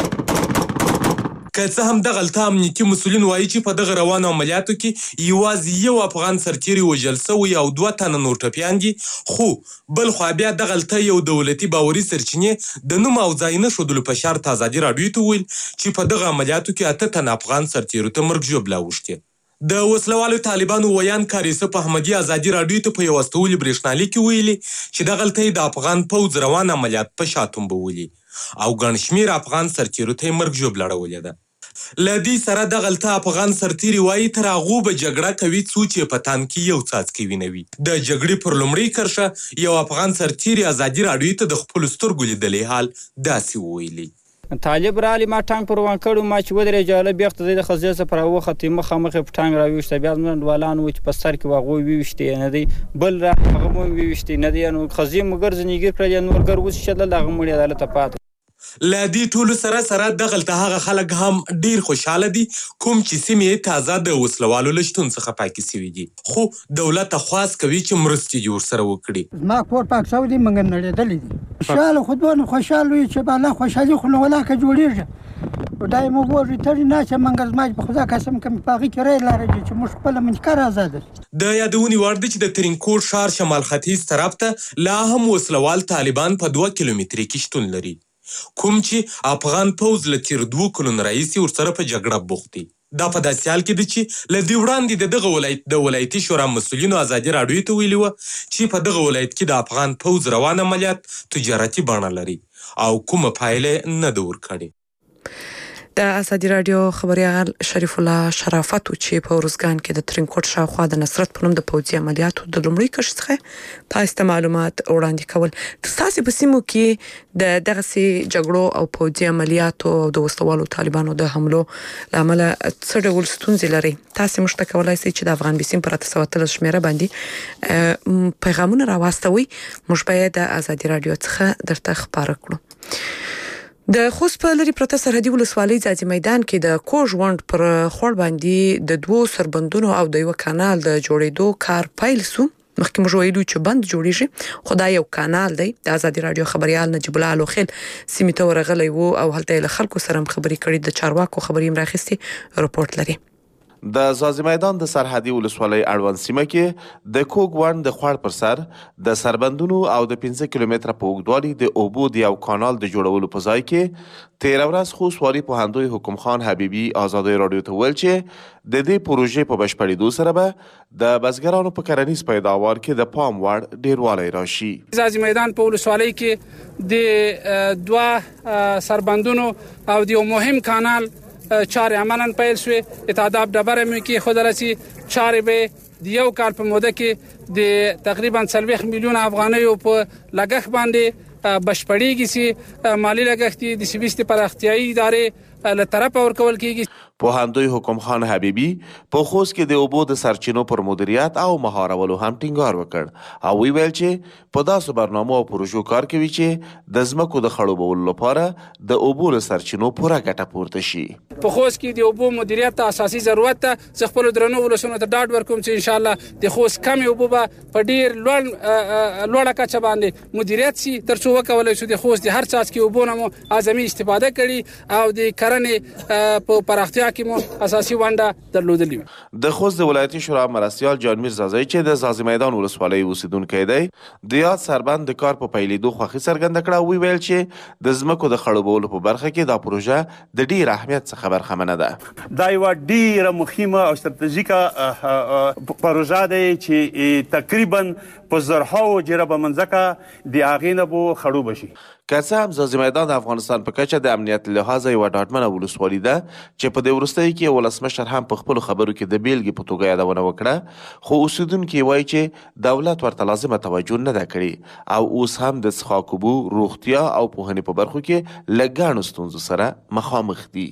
که څه هم دغلته امنیتي مسؤلین وایي چې په دغه روانو عملیاتو کې یوازې یو افغان سرتیری وژل شوی او دوه تنه نور ټپیان دي، خو بل خوا بیا دغلته یو دولتي باوري سرچینې د نوم او ځای نه ښودلو په شرط ازادي راډیو ته ویل چې په دغه عملیاتو کې اته تنه افغان سرتیرو ته مرګ ژوبله اوښتې. د وسلوالو طالبانو ویان کاریسف احمدي ازادي راډیو ته په یو استولي برېښنالیک کې ویلي چې دغلته یې د افغان پوځ روان عملیات په شا تومبولي او ګڼ شمېر افغان سرتیرو ته یې مرګ ژوبله اړولې ده. له دې سره دغلته افغان سرتیري وایي تر هغو به جګړه کوي څو چې په تان کې یو څاڅکی وینه وي. د جګړې پر لومړۍ کرښه یو افغان سرتیري ازادي راډیو ته د خپلو سترګو لیدلی حال داسې وویلي. طالب رالی ما ټانک پر روان کړو، ما چې ودرې جاله بیخته زه د خزې څخه پر وختې مخامخ په ټانک راویشته، بیا زموږ انډوالان وو چې په سر کې هغوی ویویشتې نه دی، بل را هغه مو ویویشتې نه دی، نو خزې مو ګرځنې ګیر کړل، نور ګر وڅښل، هغه مړي عدالت پاتې. له دې ټولو سره سره دغلته هغه خلک هم ډیر خوشحاله دي کوم چې سیمې تازه د وسلوالو له شتون څخه پاکې سوي دي، خو دولت خواست کوي چې مرستې دې ورسره وکړي. زما کور پاک شوی دی، موږ نړېدلی دي. خوشحاله خو دومره خوشحال وي چې بالا خوشحالي خو له ولاکه جوړېږي. دا یې موږ وږي تړي نه چې موږ زما په خدا قسم کوم په هغې کې رای لاره دي چې موږ خپله منځکار ازاده. د یادونې وړ ده چې د ترینکوټ ښار شمال ختیځ طرف ته لا هم وسلوال طالبان په دوه کیلومترۍ کې شتون لري، کوم چې افغان پوځ له تیر دوه کلونو راهیسې ورسره په جګړه بوخت دي. دا په داسې حال کې ده چې له دې وړاندې د دغه ولایت د ولایتي شورا مسؤلینو ازادي راډیو ته ویلي وه چې په دغه ولایت کې د افغان پوځ روان عملیات تجارتي بڼه لري او کومه پایله نه ده ورکړې. د ازادي رادیو خبريال شریف الله شرافت چې په ورزګان کې د ترینکوټ شاوخوا د نصرت په نوم د پوځي عملیاتو د لومړي کشف څخه تاسو معلومات وړاندې کول. تاسو په سیمو کې د دغه سي جګړو او پوځي عملیاتو او د وسوالو طالبانو د حملو لامل څه ډول ستونزې لري؟ تاسو مشته کولای شئ چې د افغان بسیم پر تاسو تل شمیره باندې پیغامونه راوستوي. موږ باید د ازادي رادیو څخه درته خبر کړو. د خوست په لري پرته سرحدي ولسوالۍ ځاځي میدان کې د کوژ وند پر خور باندې د دوو سربندونو او د یو کانال د جوړېدو کار پیل سو. مخکې موږ ویلو چې بند جوړیږي، خو دا یو کانال دی. د ازادي رادیو خبريال نجیب الله الوخیل سیمې ته ورغلی وو او هلته له خلکو سره خبرې کړې. د چارواکو خبرې مراخستي رپورت لري. د ځاځي میدان د سرحدي ولسوالۍ اړوند سیمه کې د کوګ وند د خوړ پر سر د سربندونو او د پنځه کیلومتره په اوږدوالي د اوبو د یو کانال د جوړولو په ځای کې تیر ورځ خو سوالي پوهندوی حکم خان حبیبي ازادي رادیو ته ویل چې د دې پروژې په بشپړېدو سره به د بزګرانو په کرنیز پیداوار کې د پام وړ ډیروالی راشي. ځاځي میدان په ولسوالۍ کې د دوه سربندونو او د یو مهم کانال چارې عملاً پیل شوې. اتحاداب ډبره مې کې خود راسي چارې به د یو کال په موده کې د تقریبا څلوېښت میلیون افغانیو په لګښت باندې بشپړېږي چې مالی لګښت د سیستم پراختیایي ادارې له طرفه ورکول کیږي. پوهندوی حکم خان حبیبي په خوست کې د اوبو د سرچینو پر مدیریت او مهارولو هم ټینګار وکړ او وی ویل چې په داسو برنامو او پروژو کار کوي چې د ځمکو د خړوبولو لپاره د اوبو له سرچینو پوره ګټه پورته شي. په خوست کې د اوبو مدیریت ته اساسي ضرورت ته څه خپل درنو ولسونو ته ډاډ ورکوم چې ان شاء الله د خوست کم اوبو به په ډیر لوړ لوړه کچه باندې مدیریت شي ترڅو وکولای شو د خوست د هر څاڅکي اوبو نمو اعظمي استفاده کړي او د کرنې په پراختیا کې مو اساسي ونډه درلودلې. د خوست د ولایتي شورا مرستیال جان میر زازی چې د ځاځي میدان ولسوالۍ اوسیدونکی دی د یاد سربند د کار په پیلېدو خوښي څرګنده کړه. وی ویل چې د ځمکو د خړوبولو په برخه کې دا پروژه د ډیر اهمیت څخه برخمنه ده. دا یو ډیره مهمه او ستراتیژیکه پروژه ده چې تقریبا په زرهاو جربه منځکه د اغینه بو خړوب شي. که څه هم ځاځي میدان د افغانستان په کچه د امنیت لحاظه یو ډاډمنه ولسوالي ده چې په دې وروستیو کې ولسمشر هم په خپلو خبرو کې د بیلګې په توګه یادونه وکړه، خو اوسیدونکي وایي چې دولت ورته لازمه توجه نه ده کړې او اوس هم د څښاک اوبو، روغتیا او پوهنې په برخو کې له ګڼو ستونزو سره مخامخ دي.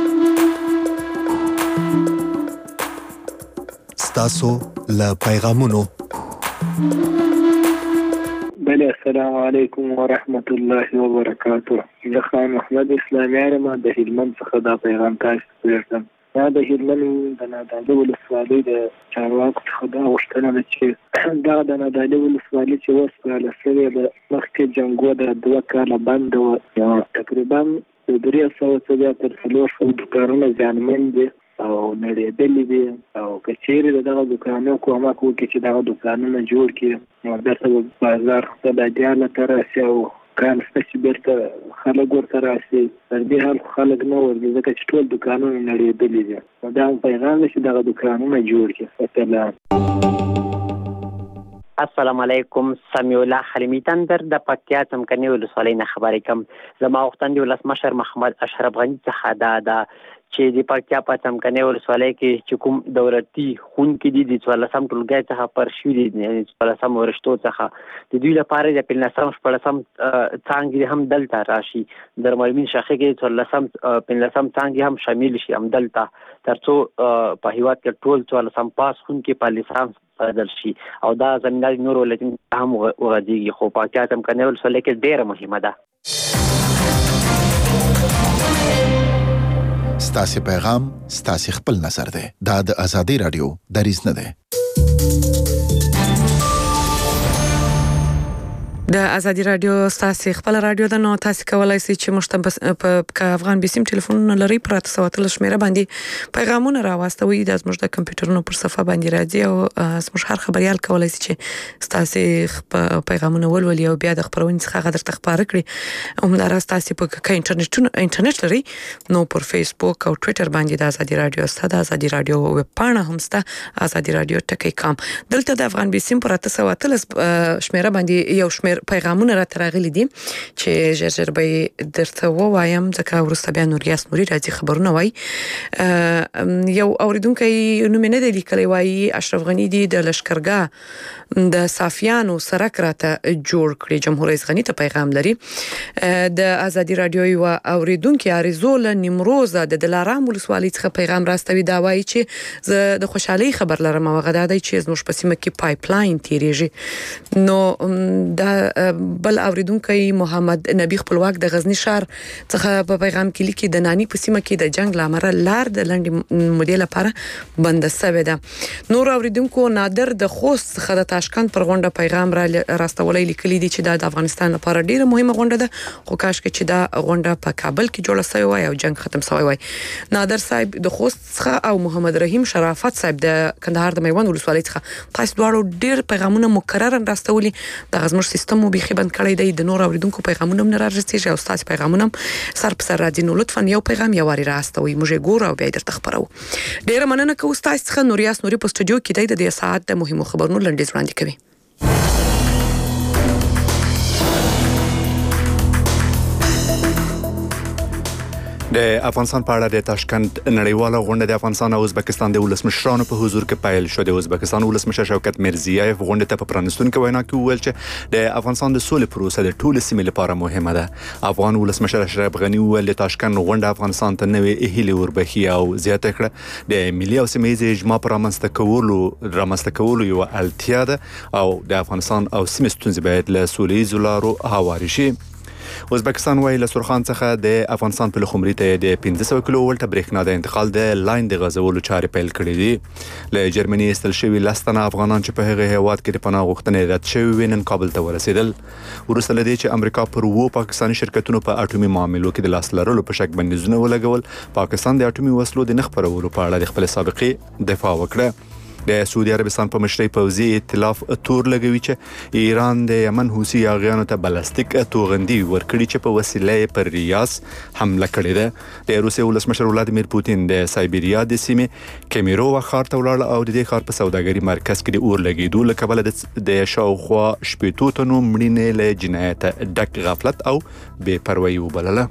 ستاسو له پیغامونو. بله السلام علیکم ورحمت الله وبرکاته. زه خان محمد اسلامي علم د هلمند څخه دا پیغام تاسو ته ورکوم. دا د هلمند د نادعلي ولسوالۍ د چارواکو څخه دا غوښتنه ده چې دا د نادعلي ولسوالۍ چې وسپارله شوې ده مخکې جنګو د دوه کاله بنده وه، تقریبا د درې سوه څخه تر څلور سوه دوکانونه زیانمن دي او نړېدلې دي او که چیرې د دغه دوکانونو کومک وکړي چې دغه دوکانونه جوړ کړي نو بیرته بازار اقتصادي حالت ته راسي او کان شته چې بیرته خلک ورته راسي. تر دې حال خلک نه ورځي ځکه چې ټول دوکانونه نړېدلي دي. نو دا پیغام دی چې دغه دوکانونه جوړ کړي. السلام علیکم. سمیع الله خلیمی تندر د پکتیا څمکني ولسوالۍ نه خبرې کوم. زما غوښتنه د ولسمشر محمد اشرف غني څخه دا ده چې د پکتیا په څمکني ولسوالۍ کې چې کوم دولتي ښوونکي دي د څوارلسم ټولګي څخه پر شوي دي، څوارلسم ورشتو څخه د دوی لپاره د پنځلسم شپاړسم څانګې هم دلته راشي. د معلمین شاخې کې څوارلسم پنځلسم څانګې هم شامل شي هم دلته ترڅو په هیواد کې ټول څوارلسم پاس ښوونکي په لیسانس بدل شي او دا زمینه نور ولایتونو هم وغځېږي. خو پکتیا څمکني ولسوالۍ کې ډېره مهمه ده. ستاسو پیغام ستاسو خپل نظر دی. دا د ازادي رادیو دریځ نه دی. د ازادي رادیو ستاسو خپل رادیو د نو تاسو کولای شئ چې مشته په افغان بسیم ټلیفونونه لري پراته سواتل شمیره باندې پیغامونه راوستوي. د زموږ د کمپیوټرونو پر صفحه باندې راځي او زموږ هر خبريال کولای شي چې ستاسو پیغامونه ولولي او بیا د خبرونې څخه غدر تخبار کړي. همدارس تاسو په کې انټرنیټ انټرنیټ لري نو پر فیسبوک او ټوئیټر باندې د ازادي رادیو ستاسو ازادي رادیو ویب پاڼه هم ستاسو ازادي رادیو ټکی کام. دلته د افغان بسیم پراته سواتل شمیره باندې یو شمیر پیغامونه را ترغلي دي چې ژر به درته وایم ځکه ورسته بیا نوریاس نوري راځي خبرونه وای یو اوریدونکو نوم نه دی لیکلی وای اشرف غنی دی د لشکرګاه د صافیانو سرک راته جوړ کړی جمهور رئیس غنی ته پیغام لري د ازادي رادیو یو اوریدونکو اریزول نیمروز د دلارام ولسوالۍ څخه پیغام راستوي دا وای چې زه د خوشحالي خبر لرم وغدا دی چې زموږ په سیمه کې پایپ لاین تیریږي نو دا بل اوریدونکو محمد نبی خپلواک د غزنی ښار څخه په پیغام کې لیکي د نانی په سیمه کې د جنگ لامل لار د لنډ مودې لپاره بند شوې ده نور اوریدونکو نادر د خوست څخه د تاشکند پر غونډه پیغام را راستولې لیکلي دي چې د افغانستان لپاره ډیره مهمه غونډه ده خو کاش کې چې دا غونډه په کابل کې جوړه شوی وای او جنگ ختم شوی وای نادر صاحب د خوست څخه او محمد رحیم شرافت صاحب د کندهار د میوند ولسوالۍ څخه تاسو دواړو ډیر پیغامونه مکرر راستولي د غزمر سیستم مو بيخي بند کړی دی د نور اوریدونکو پیغامونه نه راځي او تاسو پیغامونه سر په سر راځي نو لطفا یو پیغام یو واری راستوي موږ ګورو او بیا درته خبرو ډیر مننه کوم تاسو څخه نوریاس نوري په سټوډیو کې د دې ساعت د مهمو خبرونو لنډیز وړاندې کوي د افغانستان په اړه د تاشکند نړیواله غونډه د افغانستان او ازبکستان د ولسمشرانو په حضور کې پیل شو د ازبکستان ولسمشر شوکت میرزیایف غونډه ته په پرانستونکو وینا کې وویل چې د افغانستان د سولې پروسه د ټولو سیمې لپاره مهمه ده افغان ولسمشر اشرف غنی وویل د تاشکند غونډه افغانستان ته نوې هیلې وربخي او زیاته کړه د ملي او سیمه اجماع پر رامنځته کولو رامنځته کولو یو اړتیا ده او د افغانستان او سیمې ستونزې باید له سولې زلارو هواري شي ازبکستان وایي له سرخان څخه د افغانستان په لخمري ته د پنځه سوه کیلو ولټ برېښنا د انتقال د لاین د غځولو چارې پیل کړې دي له جرمني استل شوی لستنه افغانان چې په هغه هیواد کې د پناه غوښتنې رد شوی وینن کابل ته ورسېدل ورسته لدی چې امریکا پر وو پاکستاني شرکتونو په اټومي معاملو کې د لاس لرلو په شک بندیزونه ولګول پاکستان د اټومي وسلو د نخبرولو په اړه د خپل سابقې دفاع وکړه د سعودي عربستان په مشرۍ پوځي ائتلاف تور لګوي چې ایران د یمن حوثي یاغیانو ته بلاستیک توغندي ورکړي چې په وسیله پر ریاض حمله کړې ده د روسیې ولسمشر ولادیمیر پوتین د سایبریا د سیمې کیمیرووا ښار ته ولاړ او د دې ښار په سوداګري مرکز کې د اور لګیدو له کبله د شاوخوا شپېتو تنو مړینې له جنایت ډک غفلت او بې پروایي وبلله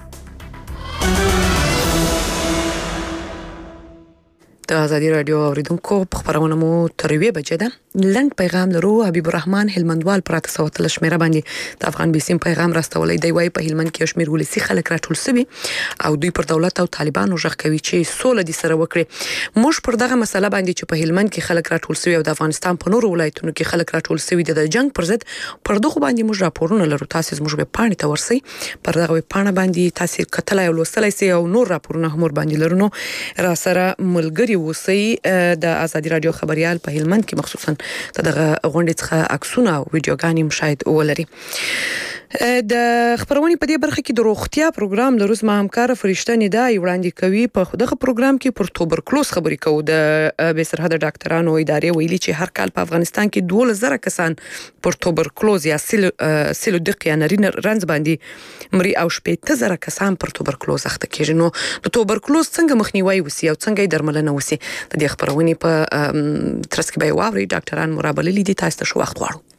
د ازادي رادیو اوریدونکو په خبرونه مو تروي بجې ده لنډ پیغام لرو حبیب الرحمن هلمندوال پراته سوتل شمیره باندې د افغان بیسیم پیغام راستولې دی وای په هلمند کې شمیر ولسی خلک راټول سوي او دوی پر دولت او طالبانو ژغ کوي چې سوله دي سره وکړي موږ پر دغه مسله باندې چې په هلمند کې خلک راټول سوي او د افغانستان په نورو ولایتونو کې خلک راټول سوي د جنگ پر ضد پر دغه باندې موږ راپورونه لرو تاسو موږ به پاڼې ته ورسي پر دغه پاڼه باندې تاسو کتلای او لوستلای سي او نور راپورونه هم ور باندې لرونو را سره ملګری وسی د ازادي رادیو خبريال په هلمند کې مخصوصا دغه غونډې څخه عکسونه او ویډیوګانې مشاهده ولري د خبرونې په دې برخه کې د روغتیا پروګرام د روز ما همکار فرشته ندا وړاندې کوي په دغه پروګرام کې پر توبرکلوز خبرې کوو د به سرحد ډاکټرانو ادارې ویلي چې هر کال په افغانستان کې دوه زره کسان پر توبرکلوز یا سیلو سیلو دقیق یا نرینه رنځ باندې مري او شپږ زره کسان پر توبرکلوز اخته کیږي نو د توبرکلوز څنګه مخنیوي وسی او څنګه درملنه وسی د دې خبرونې په ترڅ کې به واوري ډاکټران مرابلې دي تاسو ته شو وخت غواړو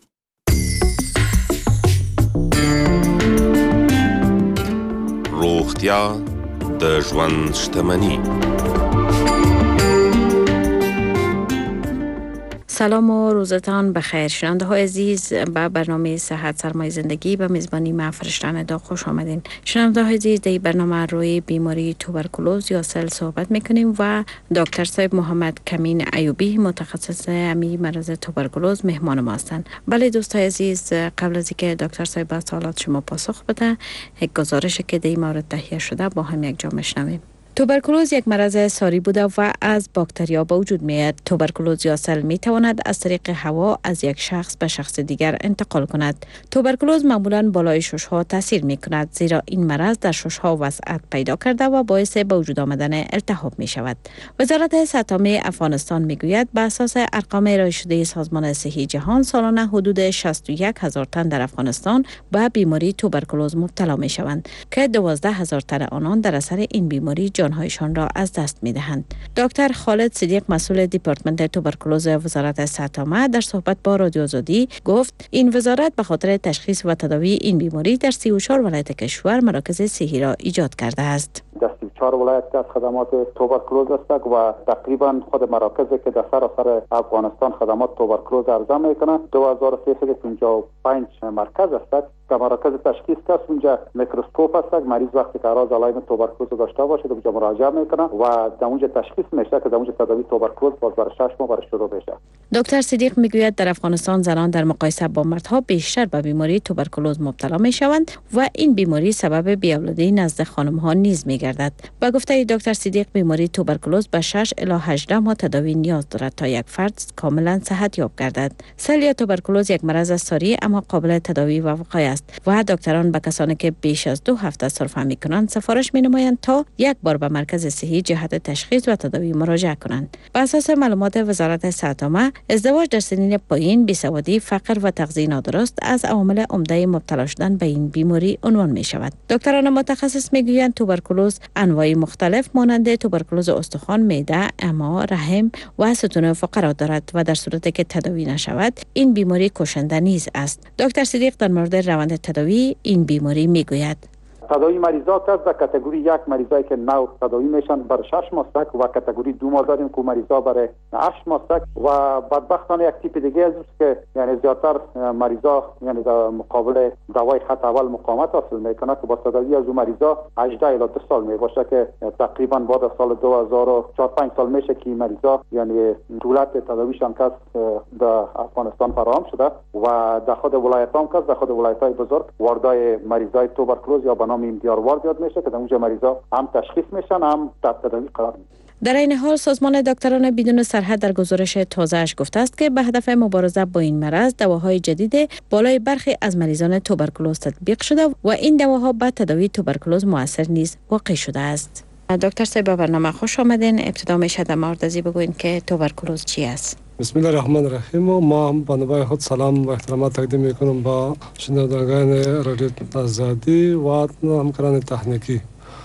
روغتیا د ژوند شتمنی سلام و روزتان بخیر. شنونده های عزیز به برنامه صحت سرمایه زندگی به میزبانی من فرشتن دا خوش آمدین. شنونده های عزیز در برنامه روی بیماری توبرکولوز یا سل صحبت میکنیم و دکتر صاحب محمد کمین ایوبی متخصص امی مرض توبرکولوز مهمان ما هستند. بله دوستای عزیز، قبل از اینکه دکتر صاحب به سوالات شما پاسخ بده، یک گزارش که در این مورد تهیه شده با هم یک جا میشنویم. توبرکولوز یک مرض ساری بوده و از باکتریا به وجود میاد. توبرکولوز یا سل می تواند از طریق هوا از یک شخص به شخص دیگر انتقال کند. توبرکولوز معمولا بالای ششها تاثیر می کند، زیرا این مرض در ششها وسعت پیدا کرده و باعث به وجود آمدن التهاب می شود. وزارت صحت عامه افغانستان می گوید به اساس ارقام ارائه شده سازمان صحی جهان سالانه حدود شصت و یک هزار تن در افغانستان به بیماری توبرکولوز مبتلا می شوند که دوازده هزار تن آنان در اثر این بیماری جان جانهایشان را از دست می‌دهند. دکتر خالد صدیق مسئول دیپارتمنت توبرکولوز وزارت صحت عامه در صحبت با رادیو آزادی گفت این وزارت به خاطر تشخیص و تداوی این بیماری در سی و چهار ولایت کشور مراکز صحی را ایجاد کرده است. در سی و چهار ولایت از خدمات توبرکولوز است و تقریبا خود مراکزی که در سراسر افغانستان خدمات توبرکولوز عرضه میکنند دو هزار و سیصد و پنجاه و پنج مرکز است که مراکز تشخیص است. اونجا میکروسکوپ است، مریض وقتی که اعراض علائم توبرکولوز داشته باشه اونجا مراجعه میکنه و در اونجا تشخیص میشه که در اونجا تداوی توبرکولوز باز برای شش ماه برای شروع بشه. دکتر صدیق میگوید در افغانستان زنان در مقایسه با مردها بیشتر به بیماری توبرکولوز مبتلا میشوند و این بیماری سبب بی‌اولادی نزد خانم‌ها نیز میگردد. با گفته دکتر صدیق بیماری توبرکولوز به شش الی هجده ماه تداوی نیاز دارد تا یک فرد کاملا صحت یاب گردد. سل یا توبرکولوز یک مرض ساری اما قابل تداوی و وقایه است و دکتران به کسانی که بیش از دو هفته سرفه میکنند سفارش مینمایند تا یک بار به مرکز صحی جهت تشخیص و تداوی مراجعه کنند. بر اساس معلومات وزارت صحت عامه ازدواج در سنین پایین، بیسوادی، فقر و تغذیه نادرست از عوامل عمده مبتلا شدن به این بیماری عنوان می شود. دکتران متخصص میگویند توبرکولوز انواع مختلف مانند توبرکولوز استخوان، معده، امعا، رحم و ستون فقرات دارد و در صورتی که تداوی نشود این بیماری کشنده نیز است. دکتر صدیق در مورد روند تداوی این بیماری میگوید. تداوی مریضات است در کاتگوری یک مریضایی که نو تداوی میشن برای شش ماه است و کاتگوری دو ما داریم که مریضا برای هشت ماه است و بدبختانه یک تیپ دیگه است که یعنی زیاتر مریضا یعنی در مقابل دوای خط اول مقاومت حاصل میکنه که با تداوی از اون مریضا هجده الی دو سال میباشه که تقریبا بعد از سال دو هزار و چهار پنج سال میشه که مریضا یعنی دولت تداویشان کس در افغانستان فراهم شده و در خود ولایت هم کس در خود ولایت‌های بزرگ واردای مریضای توبرکولوز یا بنا این دیار وارد یاد میشه که در اونجا مریضا هم تشخیص میشن هم تحت تداوی قرار میگیرن. در این حال سازمان دکتران بدون سرحد در گزارش تازه‌اش گفته است که به هدف مبارزه با این مرض دواهای جدید بالای برخی از مریضان توبرکولوز تطبیق شده و این دواها به تداوی توبرکولوز مؤثر نیز واقع شده است. دکتر صاحب به برنامه خوش آمدین. ابتدا میشه در مورد ازی بگوین که توبرکولوز چی است؟ بسم الله الرحمن الرحیم. و ما هم بنابرای خود سلام و احترامات تقدیم میکنم با شنوندگان رادیو آزادی و همکاران تکنیکی.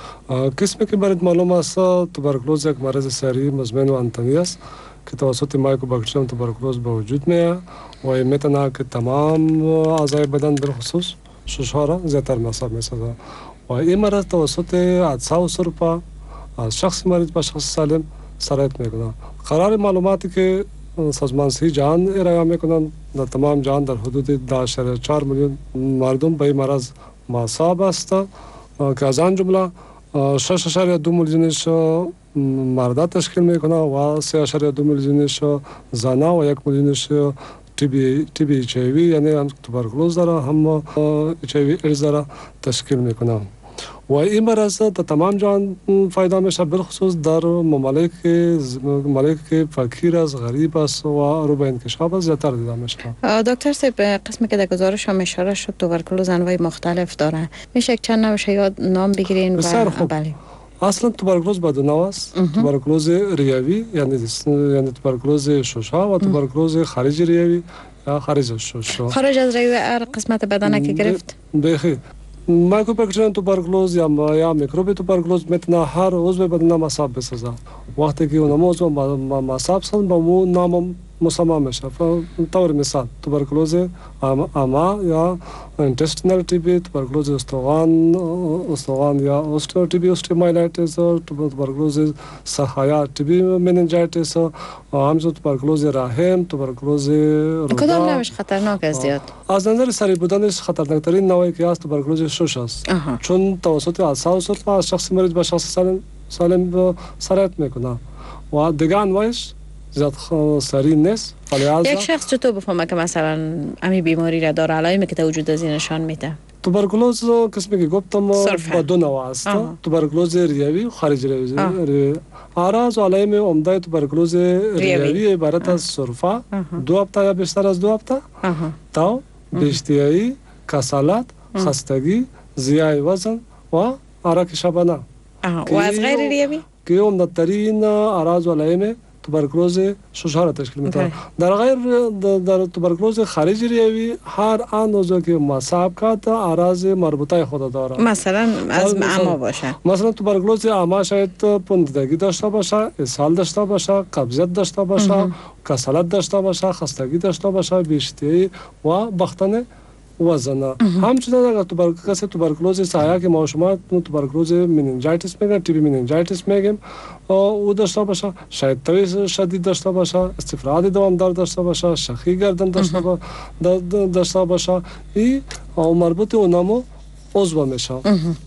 قسمی که برات معلوم است توبرکولوز یک مرض ساری مزمن و انتنی است که توسط مایکوباکتریوم توبرکولوز به وجود میاد و میتونه که تمام اعضای بدن در خصوص ششها را زیادتر مصاب میسازه و این مرض توسط عدسه و سرفه از شخص مریض به شخص سالم سرایت میکنه. قرار معلوماتی که سازمان صحی جهان ارائه میکنند در تمام جهان در حدود ده اعشاریه چهار میلیون مردم به این مرض مصاب است که از آن جمله شش اعشاریه دو میلیونش مردا تشکیل میکنه و سه اعشاریه دو میلیونش زنا و یک میلیونش تی بی تی بی اچ آی وی یعنی هم توبرکولوز داره هم اچ آی وی ایدز داره تشکیل میکنه و این مرض در تمام جهان فایده میشه بالخصوص در ممالک ممالک که فقیر است، غریب است و رو به انکشاف زیادتر دیده میشه. دکتر صاحب قسمی که در گزارش هم اشاره شد توبرکولوز انواع مختلف داره، میشه چند نوعش یاد نام بگیرین؟ و بله اصلا توبرکولوز به دو نوع است. توبرکولوز ریوی یعنی یعنی توبرکولوز شوشا و توبرکولوز خارج ریوی یا خارج شوشا. خارج از ریوی هر قسمت بدن که گرفت؟ بخیر مایکوباکتریوم توبرکولوز یا یا میکروب توبرکولوز میتونه هر عضو بدن مصاب بسازه. وقتی که اون عضو مصاب شدن با اون نام مسمى میشه. طور مثال توبرکولوز اما یا اینتستینال تی بی، توبرکولوز استخوان استخوان یا اوستو تی بی اوستیومایلیتیس، توبرکولوز سحایا تی بی مننجایتیس و همچنین توبرکولوز رحم، توبرکولوز روده. کدام نوعش خطرناک است زیاد؟ از نظر سری بودنش خطرناکترین نوعی که است توبرکولوز شوش است. چون توسط عدسه و سرفه از شخص مریض به شخص سالم سالم سرایت میکنه و دیگه انواعش زیاد سری نیست. یک شخص چطور بفهمه که مثلا امی بیماری را داره؟ علائمی که وجود از نشان میده؟ توبرکولوز قسمی که گفتم با دو نوع است. توبرکولوز ریوی و خارج ریوی. اعراض و علائم عمده توبرکولوز ریوی عبارت از سرفه، دو هفته یا بیشتر از دو هفته، تاو، بیشتیایی، کسالت، خستگی، زیای وزن و عرق شبانه. و از غیر ریوی؟ که عمده ترین اعراض و علائم توبرکلوز ششهار تشکیل میده. در غیر در توبرکلوز خارجی ریوی هر آن عضو که مسابقات اعراض مربوطه خود داره. مثلا از عما باشه. مثلا توبرکلوز عما شاید پوندگی داشته باشه، اسهال داشته باشه، قبضیت داشته باشه، کسالت داشته باشه، خستگی داشته باشه، بیشتری و باختن وزن. همچنین اگر توبرکلوز توبرکلوز سایه که ما شما توبرکلوز مینینجایتیس میگیم، تی بی مینینجایتیس میگیم، او داشته باشه، شاید توی شدید داشته باشه، استفراغ دوامدار داشته باشه، شخی گردن داشته باشه داشته باشه، این مربوط اونامو عضو میشه.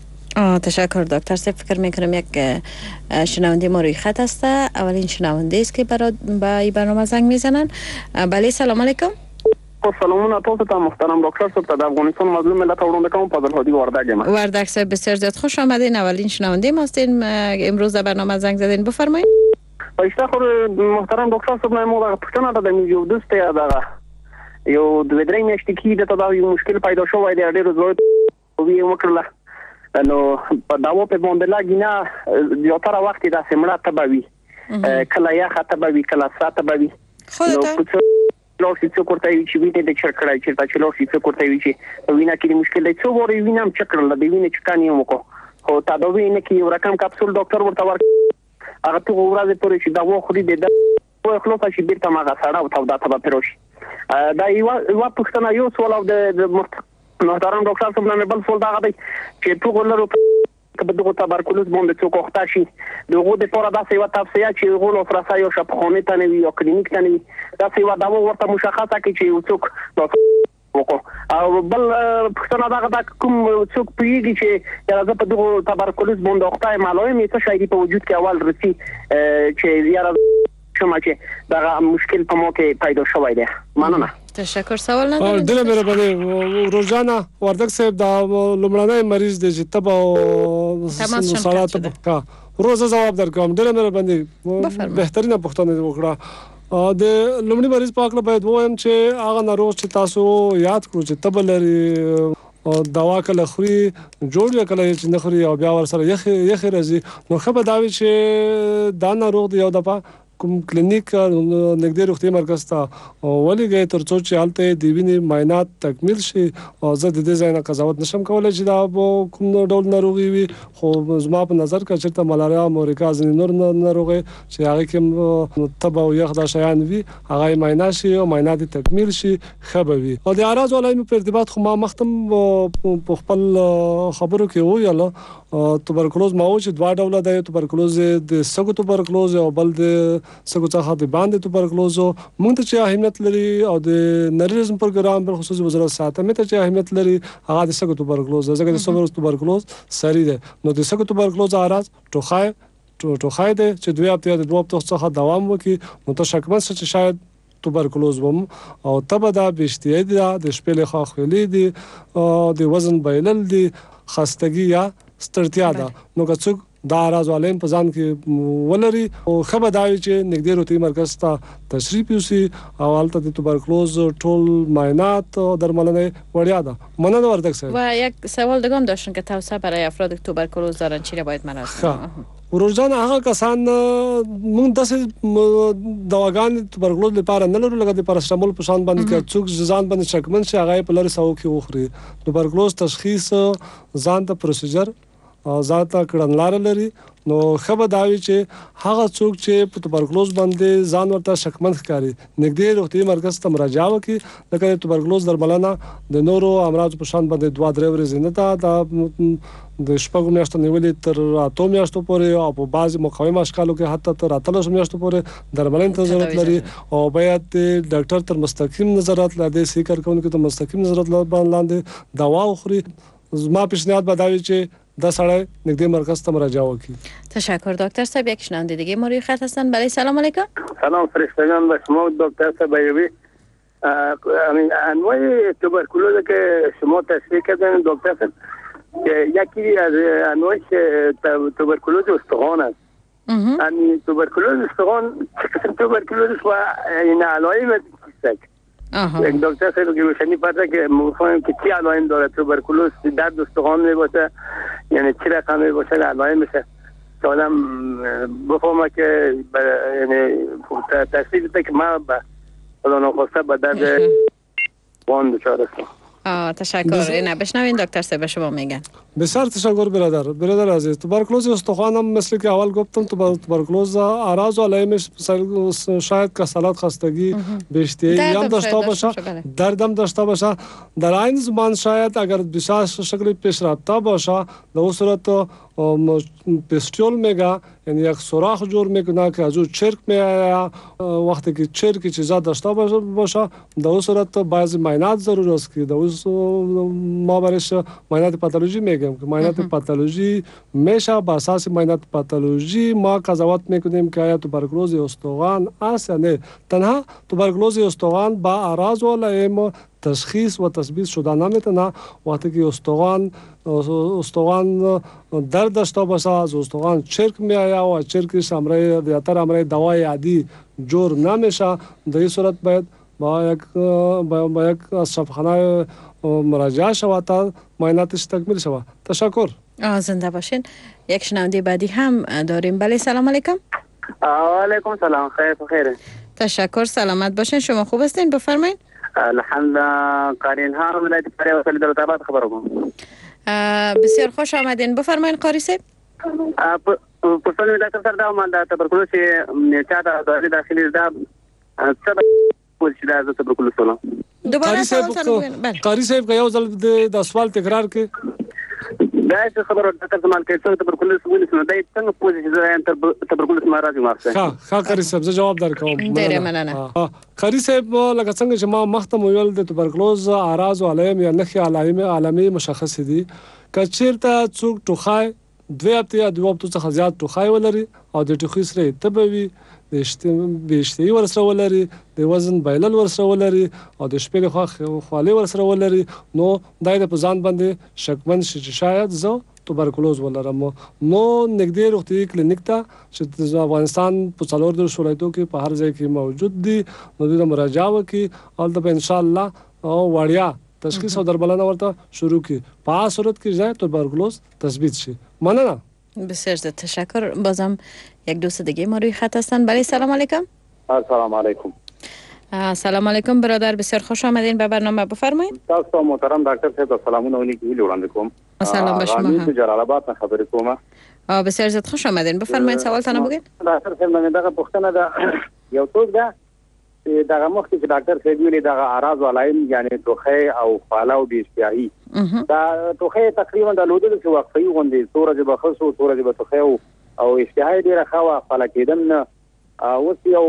تشکر دکتر صاحب. فکر میکنم یک شنونده ما روی خط است. اولین شنونده است که برای با این برنامه زنگ میزنن. بله سلام علیکم. سلامونه تاسو ته محترم ډاکټر صاحب، د افغانستان مظلوم ملت وړاندې کوم فضل هادي وردګ یم. وردګ صاحب بسیار زیات خوش آمدین. اولین شنونده ما هستین، امروز در برنامه زنگ زدین، بفرمایید. پښتا خو محترم ډاکټر صاحب، مو د پښتنه د یو دوست دغه یو د درې میاشتې کې د تداوی یو مشکل پیدا شوی دی، ډېر زوړ وی وکړه نو په داو په باندې لاګینا یو تر وخت د سمړه تبوي کله یا خطبوي کله ساتبوي خو لوړ شي څو کوړته وی چې وینې د چرکړای چې تا چې لوړ شي څو کوړته وی چې وینا کې مشکل دی، څو ورې وینم چکرل د وینې چکانی وکړو خو تا دا وینې کې یو رقم کپسول ډاکټر ورته ورک هغه ته ورځې پورې چې دا و خوري د خو خلاص شي بیرته ما غسړه او تا ته به پروش دا یو یو پښتنه یو سوال او د محترم ډاکټر صاحب نه بل سوال دا غوډي چې تو ګولرو که دغه توبرکلوز باندې څوک وخته شي دغه د پوره داسې یو توصیه چې غول او فرصه یو شپخونه ته نه وي او کلینیک ته نه وي داسې یو دوا ورته مشخصه کړي چې څوک وکړو او بل پښتنه دغه د کوم څوک پیږي چې یاره په دغه توبرکلوز باندې وخته معلومه څه شي په وجود کې اول رسی چې یاره شمه چې دغه مشکل په مو کې پیدا شوی دی. مننه. تشکر. سوال ندارم. دل مهرباني روزانه وردګ صاحب دا لومړنی مریض دی چې تبه او سالات کا روزه جواب درکوم. دل مهرباني بهترینه پوښتنه وکړه. د لومړي مریض په اړه باید وایم چې هغه ناروغ چې تاسو یاد کړو چې تبه لري او دوا کله خوري جوړ کله چې نه خوري او بیا ور سره یخ یخ راځي نو خبر دا وی چې دا ناروغ دی یو دفعه کوم کلینیک نږدې روغتي مرکز ته ولېږئ تر څو چې هلته د وینې معاینات تکمیل شي او زه د دې ځای نه قضاوت نشم کولی چې دا کوم ډول ناروغي وي خو زما په نظر کې چېرته ملاریا مورکا ځینې نور ناروغۍ چې هغې کې تبه او یخ دا شیان وي هغه یې معاینه شي او معاینات یې تکمیل شي ښه به وي. او د اعراضو علایمو په ارتباط خو ما مخکې په خپل خبرو کې وویله توبرکلوز ما و چې دوه ډوله دی، توبرکلوز د سږو توبرکلوز او بل د سږو څخه د باندې توبرکلوز موږ ته چې اهمیت لري او د نریزم پروګرام پر خصوصي وزارت ساتنه ته چې اهمیت لري هغه د سږو توبرکلوز ځکه د سږو توبرکلوز سری دی. نو د سږو توبرکلوز اعراض ټوخای ټوخای دی چې دوه هفته د دوه هفتو څخه دوام وکړي نو ته شکمن چې شاید توبرکلوز وم او تبه دا بیشتي دی د شپېلې خاخلي دی د وزن بایلل دی خستګي یا ستړتیا ده. نو که څوک دا راز علیم په ځان کې ولري او خبر دا چې نږدې روغتي مرکز ته تشریف یوسي او هلته د توبرکلوز ټول معاینات او درملنه وړیا ده. مننه وردګ صاحب. و یک سوال دیگه هم داشتن که توصیه برای افراد که توبرکلوز دارن چی را باید مراجعه کنن؟ روزانه هغه کسان موږ داسې دواګان توبرکلوز لپاره نه لرو لکه د پاراسټامول په شان باندې کې څوک ځان باندې شکمن شي هغه په لری ساو کې وخوري. توبرکلوز تشخیص ځان ته پروسیجر ذاته کړنلار لري نو خبر دا وی چې هغه څوک چې په توبرکلوز باندې ځان ورته شکمن ښکاري نږدې روغتي مرکز ته مراجعه وکړي لکه توبرکلوز درملنه د نورو امراض په شان باندې دوه درې ورځې نه ده د شپږو میاشتو نیولې تر اتو میاشتو پورې او په بعض مقاومه اشکالو کې حتی تر اتلس میاشتو پورې درملنه ته ضرورت لري او باید ډاکټر تر مستقیم نظارت لاندې سي کارکونکو ته مستقیم نظارت لاندې دوا وخوري. زما پیشنهاد به دا وي چې دا سړی نږدې مرکز ته مراجعه وکړي. تشکر دکتر صاحب. یک شنونده دیگه ما روی خط هستن. بله سلام علیکم. سلام فرشتگان به شما دکتر صاحب ایوبی. انواع توبرکلوز که شما تشریح کردن دکتر صاحب یکی از انواع توبرکلوز استخوان است. همین توبرکلوز استخوان چه قسم توبرکلوز و این علائم چیست؟ یک دکتر صاحب که روشنی پرده که مفهوم که چی علائم داره توبرکلوز درد استخوان می باشه یعنی چی رقم می باشه علائم میشه سوالم بفهمه که یعنی تحصیل که ما به خدا نخواسته به درد وان دچار هستم. آه تشکر. نه بشنوین دکتر سه به شما میگن. بسیار تشکر برادر. برادر عزیز، توبرکلوز استخوان هم مثل که اول گفتم توبرکلوز اعراض و علائمش شاید کسالت، خستگی، بیشتری هم داشته باشه، درد هم داشته باشه. در این زمان شاید اگر بسیار شکلی پیش رفته باشه در اون صورت پستیول میگه، یعنی یک سوراخ جور میکنه که از اون چرک میآید. وقتی که چرکی چیزا داشته باشه در اون صورت بعضی معاینات ضرور است که در اون ما برش معاینات پاتولوژی میگیم که معاینات پاتولوژی میشه. بر اساس معاینات پاتولوژی ما قضاوت میکنیم که آیا توبرکلوز استخوان است یا نه. تنها توبرکلوز استخوان با اعراض و علائم تشخیص و تثبیت شده نمیتونه. وقتی که استخوان استخوان درد داشته باشه، از استخوان چرک میآید و چرکش امرای دیاتر امرای دوای عادی جور نمیشه، در این صورت باید با یک با, با یک شفاخانه مراجعه شود تا معایناتش تکمیل شود. تشکر. زنده باشین. یک شنونده بعدی هم داریم. بله سلام علیکم. و علیکم سلام. خیر بخیر. تشکر. سلامت باشین. شما خوب هستین؟ بفرمایید. الحمدلله. قارین ها ولایت فاریاب وصل در تابات خبر کوم. بسیار خوش آمدین. بفرمایید قاری صاحب. پرسنل می دکتر سر دا ما د تبرکلوز چا د دورې داخلي دا سبب پوښتنه ده د تبرکلوز سره. دوباره سوال څنګه؟ قاری صاحب که یو ځل د سوال تکرار کړئ. دا څه خبره ده تر زمان کې څنګه تبرکلوز ونیسو دا څنګه پوښتنه ده تبرکلوز ما راځي مارسه. ها ها قاری صاحب زه جواب درکوم. ډیره مننه. قاری صاحب لکه څنګه چې ما مخته ویل د تبرکلوز اعراض او علائم یا نښې علائم علامې مشخص دي. که چیرته څوک ټوخای دوه هفته یا دوه هفتو څخه زیات ټوخای ولري او د ټوخي سره تبه وي، د بیشتري ورسره ولري، د وزن بایلل ورسره ولري او د شپې لخوا خوالې ورسره ولري، نو دا د په ځان باندې شکمن شي چې شاید زه توبرکلوز ولرم. نو نږدې روغتیایي کلینیک ته چې د افغانستان په څلور دېرش ولایتو کې په هر ځای کې موجود دي، نو دوی ته مراجعه وکړي. هلته به انشاءالله وړیا تشخیص او درملنه ورته شروع کی. په صورت کې ځای توبرکلوز تثبیت شي. مننه. بسیار زیاد تشکر. بازم یک دوست دیگه ما روی خط هستن. بله سلام علیکم. سلام علیکم. سلام علیکم برادر، بسیار خوش آمدین به برنامه. بفرمایید. تاسو محترم ډاکټر صاحب سلامونه ونی کوي وړاندې کوم. سلام به شما. من جلال آباد نه خبرې کوم. بسیار زیاد خوش آمدین. بفرمایید سوال تنه بگید. ډاکټر صاحب من دغه پوښتنه ده یو څوک ده دغه مخکې چې ډاکټر صاحب ویلي دغه اعراض علائم یعنی ټوخی او خواله او بیشتیاهي دا ټوخی تقریبا د لودلو چې وقفي غوندي سورج به خصو سورج به ټوخی او اشتهای ډیره خوا خپل کېدم نه. اوس یو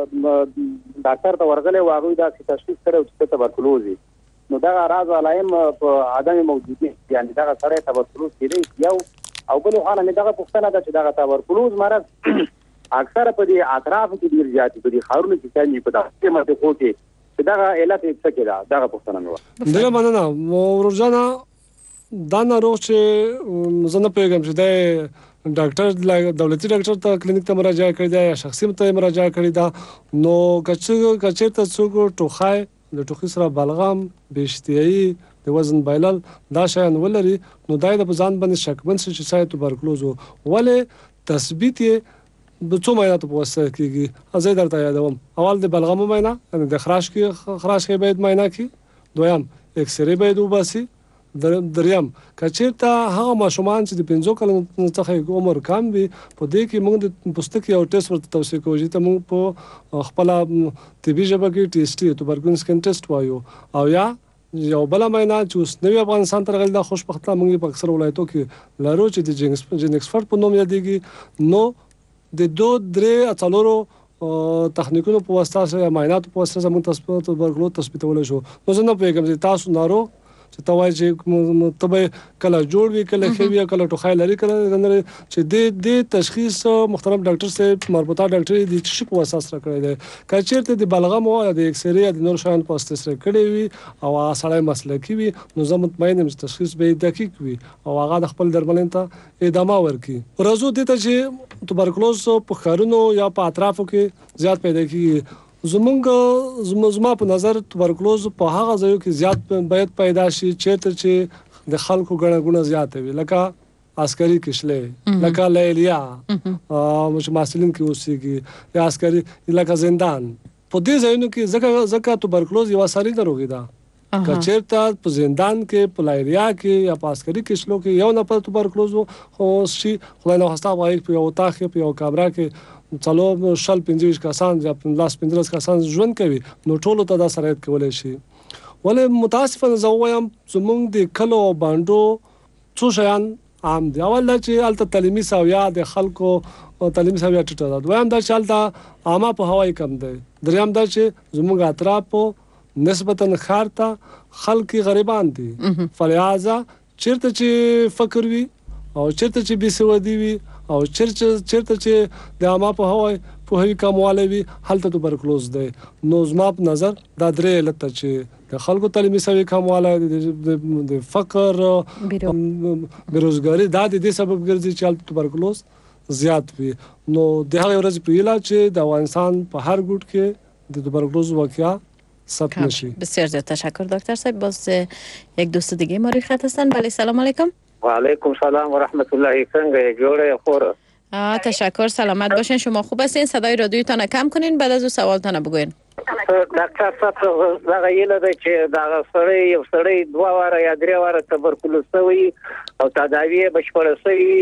ډاکټر ته ورغلی واغوي دا چې تشخیص کړو چې تبرکلوز نو دغه اعراض علائم په عدم موجودي یعنی دغه سره تبرکلوز کېدی یو او بل خو نه دغه پوښتنه ده چې دغه تبرکلوز مرض اکثر په دې اطراف کې ډیر زیات په دې خارونو کې څنګه په دغه مته خو کې دغه علت څه کې ده دغه پوښتنه مې و. ډیره مننه. ورځانه دا ناروغ چې زه نه پوهېږم چې د ډاکټر دولتي ډاکټر ته کلینیک ته مراجعه کړې ده یا شخصي ته مراجعه کړې ده، نو که چېرته څوک ټوخی د ټوخي سره بلغم، بیشتیاهي، د وزن بایلل دا شیان ولري، نو دا د په ځان باندې شکمن شي چې شاید توبرکلوز و. ولې تثبیت یې د څو معایناتو په واسطه کېږي. زه درته یادوم. اول د بلغمو معاینه یعنې د خراش کې خراش کې باید معاینه کړي. دویم اکسرې باید وباسي. دریم که چېرته هغه ماشومان چې د پنځو کلونو څخه عمر کم وي په دې کې موږ د پوستکي یو ټیسټ ورته توصیه کوو چې ته موږ په خپله طبي ژبه کې ټي ایس ټي توبرکلوز سکن ټیسټ وایو، او یا یو بله معاینه چې اوس نوي افغانستان ته راغلې ده خوشبختانه موږ په اکثر ولایتو کې لرو چې د جینکسفرد په نوم یادېږي. نو د دو درې څلورو تخنیکونو په واسطه سره معایناتو په واسطه زموږ توبرکلوز تثبیتولی شو. نو زه نه پوهېږم چې تاسو ناروغ چې ته وایي چې ته به کله جوړ وي کله ښه وي کله ټوخی لري کله چې دې دې تشخیص محترم ډاکټر صاحب مربوطه ډاکټر د څه په اساس را کړی دی. که چېرته د بلغم او د اکسرې یا د نور شیانو په واسطه سره کړی وي او سړی مسلکي وي نو زه مطمئن یم چې تشخیص به دقیق وي او هغه د خپل درملنې ته ادامه ورکړي. راځو دې ته چې توبرکلوز په ښارونو یا په اطرافو کې زیات پیدا کېږي. زمونږ زما په نظر توبرکلوز په هغه ځایو کې زیات باید پیدا شي چېرته چې د خلکو ګڼه ګوڼه زیاته وي، لکه عسکري کشلې لکه لیلیا چې ماسلین کې اوسېږي یا عسکري لکه زندان په دې ځایونو کې ځکه ځکه توبرکلوز یو ساري ناروغي ده که چېرته په زندان کې په لیلیا کې یا په عسکري کشلو کې یو نفر توبرکلوز خو شي خدای نخواسته وایي په یو اتاق کې په یو کامره کې څلور شل پنځه کسان یا لاس پنځه کسان ژوند کوي نو ټولو ته دا سرایت کولی شي ولې متاسفانه زه وایم زموږ د کلو او بانډو څو شیان عام دي اول دا چې هلته تعلیمي سویا د خلکو تعلیمي سویا ټیټه ده دویم دا چې هلته عامه پوهاوی کم دی دریم دا چې زموږ اطرافو نسبتا ښار ته خلک غریبان دي فلهذا چیرته چې فقر وي او چیرته چې بېسوادي وي او چیرته چیرته چې د عامه پوهاوی پوهاوی کموالی وي هلته توبرکلوز دی نو زما په نظر دا درې علته چې د خلکو تعلیمي سویې کموالی د فقر بېروزګاري دا د دې سبب ګرځي چې هلته توبرکلوز زیات وي نو د هغې ورځې په هیله چې د افغانستان په هر ګوټ کې د توبرکلوز واقعه ثبت نشي. بسیار زیاد تشکر دکتر صاحب. باز یک دوست دیگه ما روی خط هستن. بله سلام علیکم. و علیکم سلام و رحمت الله. څنګه جوړه خور؟ تشکر سلامت باشین. شما خوب هستین؟ صدای رادیوتان کم کنین بعد از او سوالتان بگوین. ډاکټر صاحب دا غیله ده چې دا سړی یو سړی دوه واره یا درې واره توبرکلوز شوی او تداوی بشپړه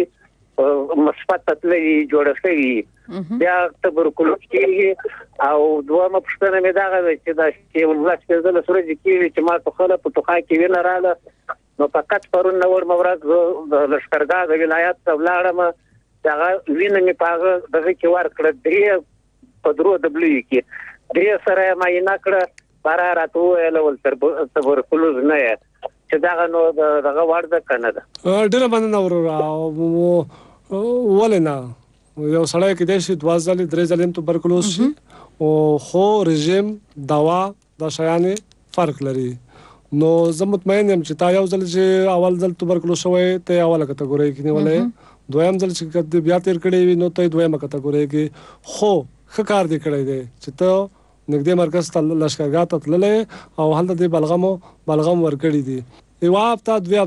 شوی مثبت تللی جوړه شوی بیا توبرکلوز کېږي او دوه پوښتنه مې دغه ده چې دا چې ولس پېژندل سره کېږي چې ما په خله په توخا کې وینه رااله نو فقط پرون نور مورز د لشکرګاه د ولایت ته ولاړم دغه وینه مې په دغه کې ورکړه درې په درو دبليو کې درې سره مې نه کړه بار راته ویل ول توبرکلوز نه چې دغه نو دغه ورده کنه ده ډېر مننه ورو ولنا یو سړی کې د شي دوه ځلې درې ځلې توبرکلوز شي او خو رژیم دوا د شیان فرق لري نو زه مطمئن یم چې تا یو ځل چې اول ځل توبرکلوز شوی ته اوله کټګوري کې نیولې دویم ځل چې بیا تیر کړی وي نو ته دویمه کټګوري کې خو ښه کار دې کړی دی چې ته نږدې مرکز ته لشکرګاه ته تللی او هلته دې بلغمو بلغم ورکړي دي یوه هفته دوې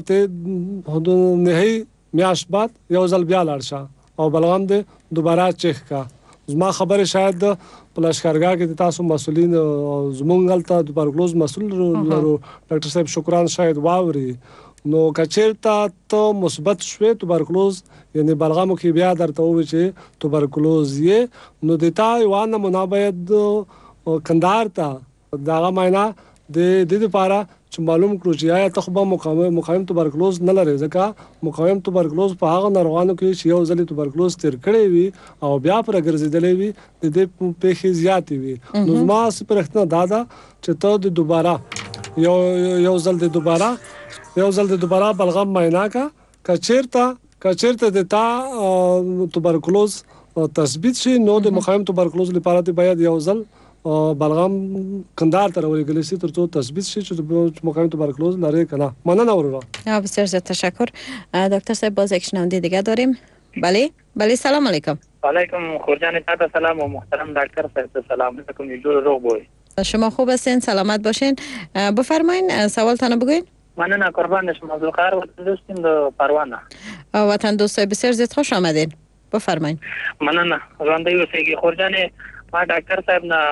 هفتې نهایي میاشت بعد یو ځل بیا لاړ شه او بلغم دې دوباره چیک کا زما خبره شاید په لشکرګاه کې تاسو مسؤلین زمونږ هلته توبرکلوز مسؤل لرو ډاکټر صاحب شکران شاید واوري نو کچیرته ته مثبت شوې توبرکلوز یعنی بلغمو کې بیا درته ووایي چې توبرکلوز یې نو د تا یوه نمونه باید کندهار ته دغه معاینه د دې لپاره چې معلوم کړو چې آیا ته خو به مقاوم مقاوم توبرکلوز نه لري ځکه مقاوم توبرکلوز په هغه ناروغانو کې چې یو ځلې توبرکلوز تیر کړی وي او بیا پر ګرځېدلې وي د دې پیښې زیاتې وي نو زما سپارښتنه دا ده چې ته د دوباره یو یو ځل د دوباره یو ځل د دوباره بلغم معاینه کا کچیرته کچیرته د تا توبرکلوز تثبیت شي نو د مقاوم توبرکلوز لپاره ته باید یو ځل بلغم کندهار ته ورغلی سي ترڅو تثبیت شي چې مقاوم توبرکلوز لري کنه. مننه ورو. بسیار زیاد تشکر. دکتر صاحب باز یک شنونده دیگه داریم. بله بله سلام علیکم. علیکم خورجان تاتا سلام و محترم دکتر صاحب سلام علیکم جور روغ بوی. شما خوب هستین سلامت باشین. بفرمایین سوالتان بگوین. مننه قربان شما زلقار وطن دوستیم دو پروانه. وطن دوست بسیار زیاد خوش آمدین. بفرمایین. مننه ژوندۍ اوسئ خورجان ما ډاکټر صاحب نه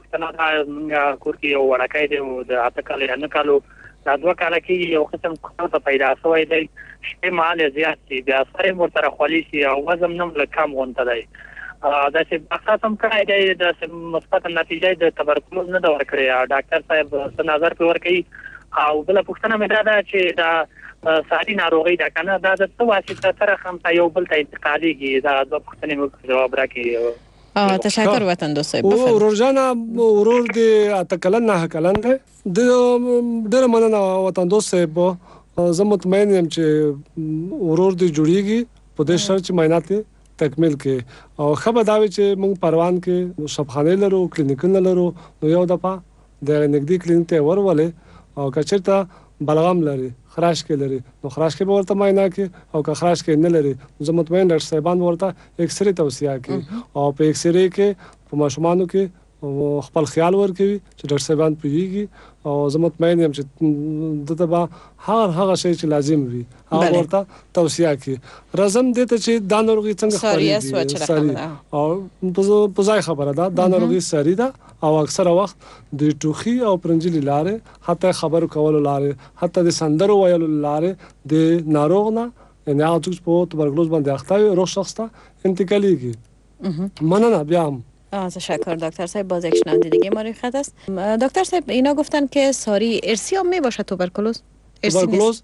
څنګه کور کې یو وړکای دی د اته کال نه کالو دا دوه کال کې یو قسم کومه پیدا شوی دی چې مال زیات دی بیا سره مرتره خولي سي او وزن نم لکم غونته دی دا چې بخښه سم کړای دی د مثبت نتیجې د تبرکلوز نه دا ورکړی ډاکټر صاحب څه نظر په ورکړي او بل پوښتنه مې دا ده چې دا ساري ناروغي دا کنه دا د څه واسطه سره هم یو بل ته انتقالېږي دا د پوښتنې مو جواب راکړي. تشکر وطن دوست صاحب. ورور جانا ورور دې اتکلن نه کلن ده د ډېر مننه وطن دوست صاحب زه مطمئن یم چې ورور دې جوړیږي په دې شرط چې معاینات تکمیل کې او خبر دا وي چې موږ پروان کې شفاخانه لرو کلینیکونه لرو نو یو دفعه د نګدي کلینیک ته ورولې او کچرته بلغم لري خراش کې لري نو خراش کې به ورته معاینه کې او که خراش کې نه لري زه مطمئن ډاکټر صاحبان ورته ایکس رې توصیه کوي او په ایکس رې کې په ماشومانو کې خپل خیال ورکوي چې ډاکټر صاحبان پوهیږي او زه مطمئن یم چې دته به هر هغه شی چې لازم وي هغه ورته توصیه کوي. راځم دې ته چې دا ناروغي څنګه خپرېږي او په ځای خبره ده دا ناروغي ساري ده او اکثره وخت د ټوخي او پرنجلي لارې حتی خبرو کولو لارې حتی د سندرو ویلو لارې د ناروغ نه یعنی هغه څوک په توبرکلوز باندې اخته وي روغ شخص ته انتقالیږي. مننه بیا هم. تشکر دکتر صاحب. باز یک شنونده دیگه ما روی خط است. دکتر صاحب اینا گفتن که ساری ارثی هم می باشه توبرکلوز؟ توبرکلوز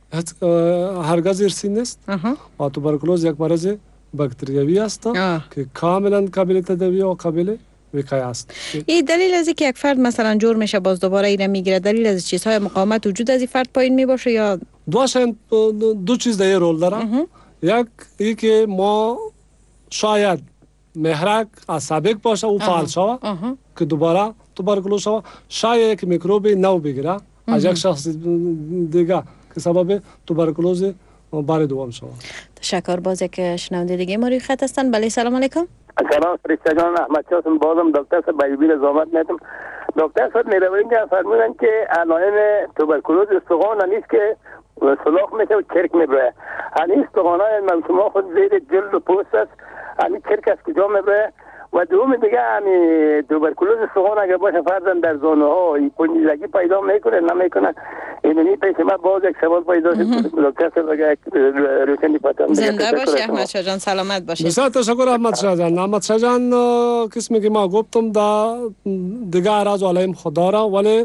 هرگز ارثی نیست و توبرکلوز یک مرض باکتریوی است که کاملا قابل تداوی و قابل وقایه است. این دلیل از اینکه یک فرد مثلا جور میشه باز دوباره اینو میگیره دلیل از چیزهای مقاومت وجود از این فرد پایین می باشه یا دو شاید دو چیز در رول داره. یک ای که ما شاید محرک از سابق باشه او فعال شوه که دوباره توبرکلوز شوه شاید یک میکروب نو بگیره از یک شخص دیگه که سبب توبرکلوز بار دوم شوه. تشکر. باز یک شنونده دیگه ما روی خط هستن. بله سلام علیکم. سلام فرشته جان احمد شاه بازم دکتر صاحب بیبی رضامت میتم. دکتر صاحب میروین فرمودن که علائم توبرکلوز استخوان نیست که سلاخ میشه و چرک میبره. این استخوان‌های شما خود زیر جلد و پوست است. این چرک از کجا میبره؟ و دوم دیگه همین توبرکلوز استخوان اگر باشه فرضاً در زانو ها این پنجیزگی پیدا میکنه نمیکنه. اینمی پیش ما باز یک سوال پیدا شد دکتر صاحب اگر روشنی پاتم. زنده باشی احمد شاه جان. سلامت باشی. بسیار تشکر احمد شاه جان. احمد شاه جان قسمی که ما گفتم دا دیگه اعراض و علائم خود را ولی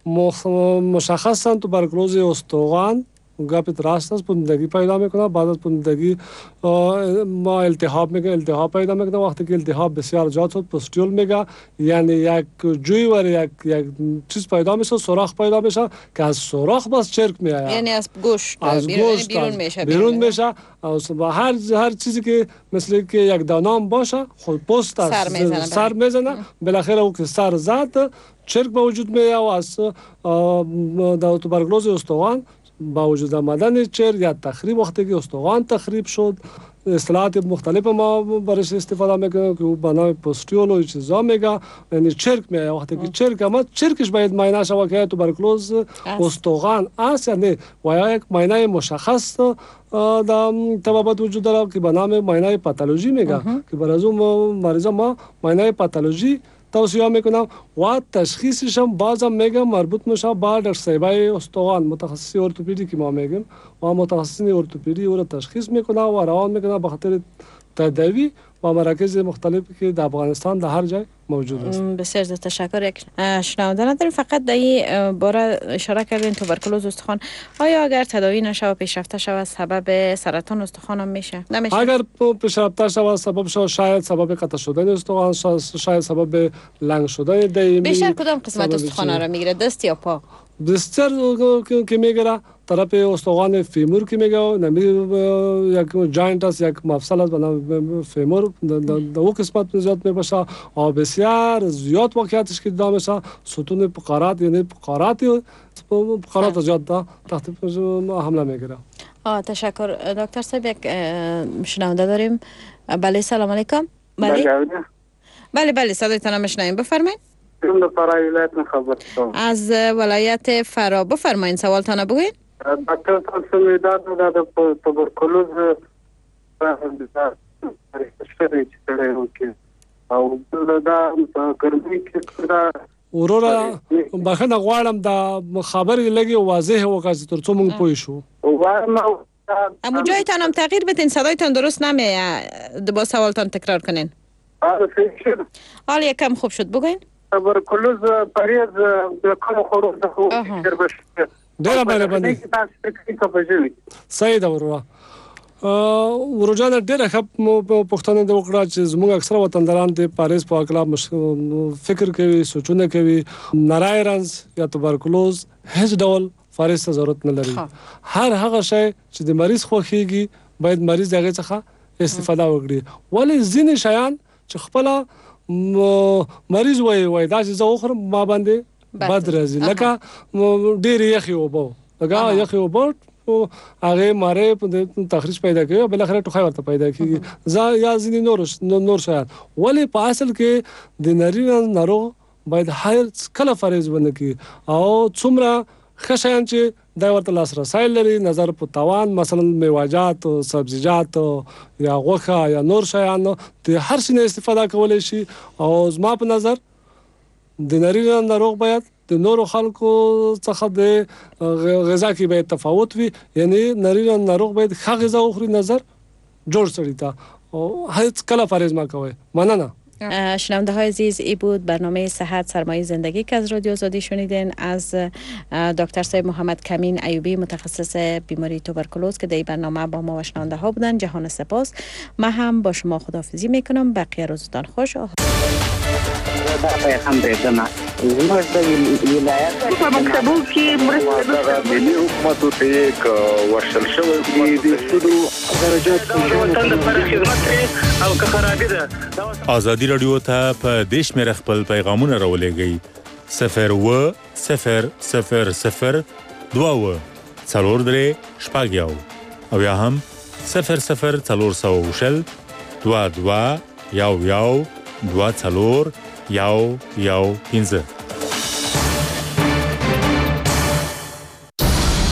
مشخصاً توبرکلوز استخوان گپت راست است پوندگی پیدا میکنه. بعد از پوندگی ما التهاب میگه التهاب پیدا میکنه. وقتی که التهاب بسیار زیاد شد پوستیول میگه یعنی یک جوی و یک یک چیز پیدا میشه سوراخ پیدا میشه که از سوراخ بس چرک میاد یعنی از گوشت از بیرون, بیرون میشه بیرون میشه و هر هر چیزی که مثل که یک دانام باشه خود پوست سر میزنه سر میزنه بالاخره او که سر زد چرک به وجود میاد و از توبرکلوز استخوان با وجود آمدن چرک یا تخریب وقتی که استخوان تخریب شد اصطلاحات مختلف ما برش استفاده میکنیم که به نام پوستیول و چیزا میگه یعنی چرک میاد. وقتی که چرک آمد چرکش باید معاینه شود که توبرکلوز استخوان است یا نه و یک معاینه مشخص در طبابت وجود داره که به نام معاینه پاتولوژی میگه که برای از اون مریضا ما معاینه پاتولوژی توصیه میکنم و تشخیصش هم بازم میگم مربوط میشه با در صاحبای استخوان متخصصی ارتوپدی که ما میگیم و متخصصین ارتوپدی او را تشخیص میکنه و روان میکنه به خاطر تداوی و مراکز مختلفی که در افغانستان در هر جای موجود است. بسیار تشکر. یک شنونده نداریم فقط در این باره اشاره کردین توبرکلوز استخوان آیا اگر تداوی نشه و پیشرفته شود سبب سرطان استخوان هم میشه؟ نمیشه. اگر پیشرفته شود سبب شود شاید سبب قطع شدن استخوان شاید سبب لنگ شدن دیمی. بیشتر کدام قسمت استخوان را میگیره دست یا پا؟ بسیار که میگیره طرف استخوان فیمور که میگه نمی یک جاینت است یک مفصل است به نام فیمور در او قسمت زیاد میباشه و بسیار زیاد واقعیتش که دیده میشه ستون فقرات یعنی فقرات فقرات زیاد تحت حمله میگیره. آه تشکر دکتر صاحب. یک شنونده داریم. بله سلام علیکم. بله بله بله صدایتان میشنویم بفرمایید. از ولایت فرا بفرمایید سوالتان بگوین. دکتر صاحب سمیدار د توبرکلوز شری چې او دا ګرمي کې دا ورورا بخنه غواړم دا خبرې لګي واضح وکړه تر څو موږ پوه شو. امو جایتان هم تغییر بدین صدایتان درست نمیاد با سوالتان تکرار کنین. حال یکم خوب شد بگوین. توبرکلوز پریز د کوم خورو د خو ډیره باندې باندې صحیح دا ورو ورجان ډیره خپ پښتنه د وکړه چې زموږ اکثره وطنداران د پاریس په اړه فکر کوي سوچونه کوي نارایرنز یا توبرکلوز هیڅ ډول فارس ته ضرورت نه لري. هر هغه شی چې د مریض خوخيږي باید مریض دغه څخه استفاده وکړي. ولی ځینې شیان چې خپل مریض وای وای دا چې زه وخورم ما باندې بد راځي لکه ډېر یخي وبو لکه یخي وبو هغه ماره په تخریج پیدا کوي بل اخر ټوخی ورته پیدا کیږي ځا یا ځینې نور نور شایان ولی په اصل کې د نارینه ناروغ باید هر کله فریض ونه کی او څومره خشایان چې دا ورته لاسرسی لري نظر په توان مثلا میوه‌جات او سبزیجات یا غوښه یا نور شیان د هر څه نه استفاده کولای شي او زما په نظر د نارینه ناروغ باید د نورو خلکو څخه د غذا کې باید تفاوت وي یعنی نارینه ناروغ باید ښه غذا وخوري نظر جوړ سړی ته او هیڅ کله فریض ما کوي مننه. شنونده های عزیز ای بود برنامه صحت سرمایه زندگی که از رادیو آزادی شنیدین از دکتر صاحب محمد کمین ایوبی متخصص بیماری توبرکولوز که در این برنامه با ما و شنونده ها بودن. جهان سپاس. من هم با شما خداحافظی میکنم. بقیه روزتان خوش. الحمدلله زموږ د ولایت په مکتبو کې مرسته د ملي حکومتو ته یک ورشل شوی دی د سودو درجات په خدمت او که خرابې ده. آزادی رادیو ته په دیش مې خپل پیغامونه راولېږئ صفر و صفر صفر صفر دوه و څلور درې شپږ یو او یا هم صفر صفر څلور سوه شل دوه دوه یو یو دوه څلور یو یو پنځه.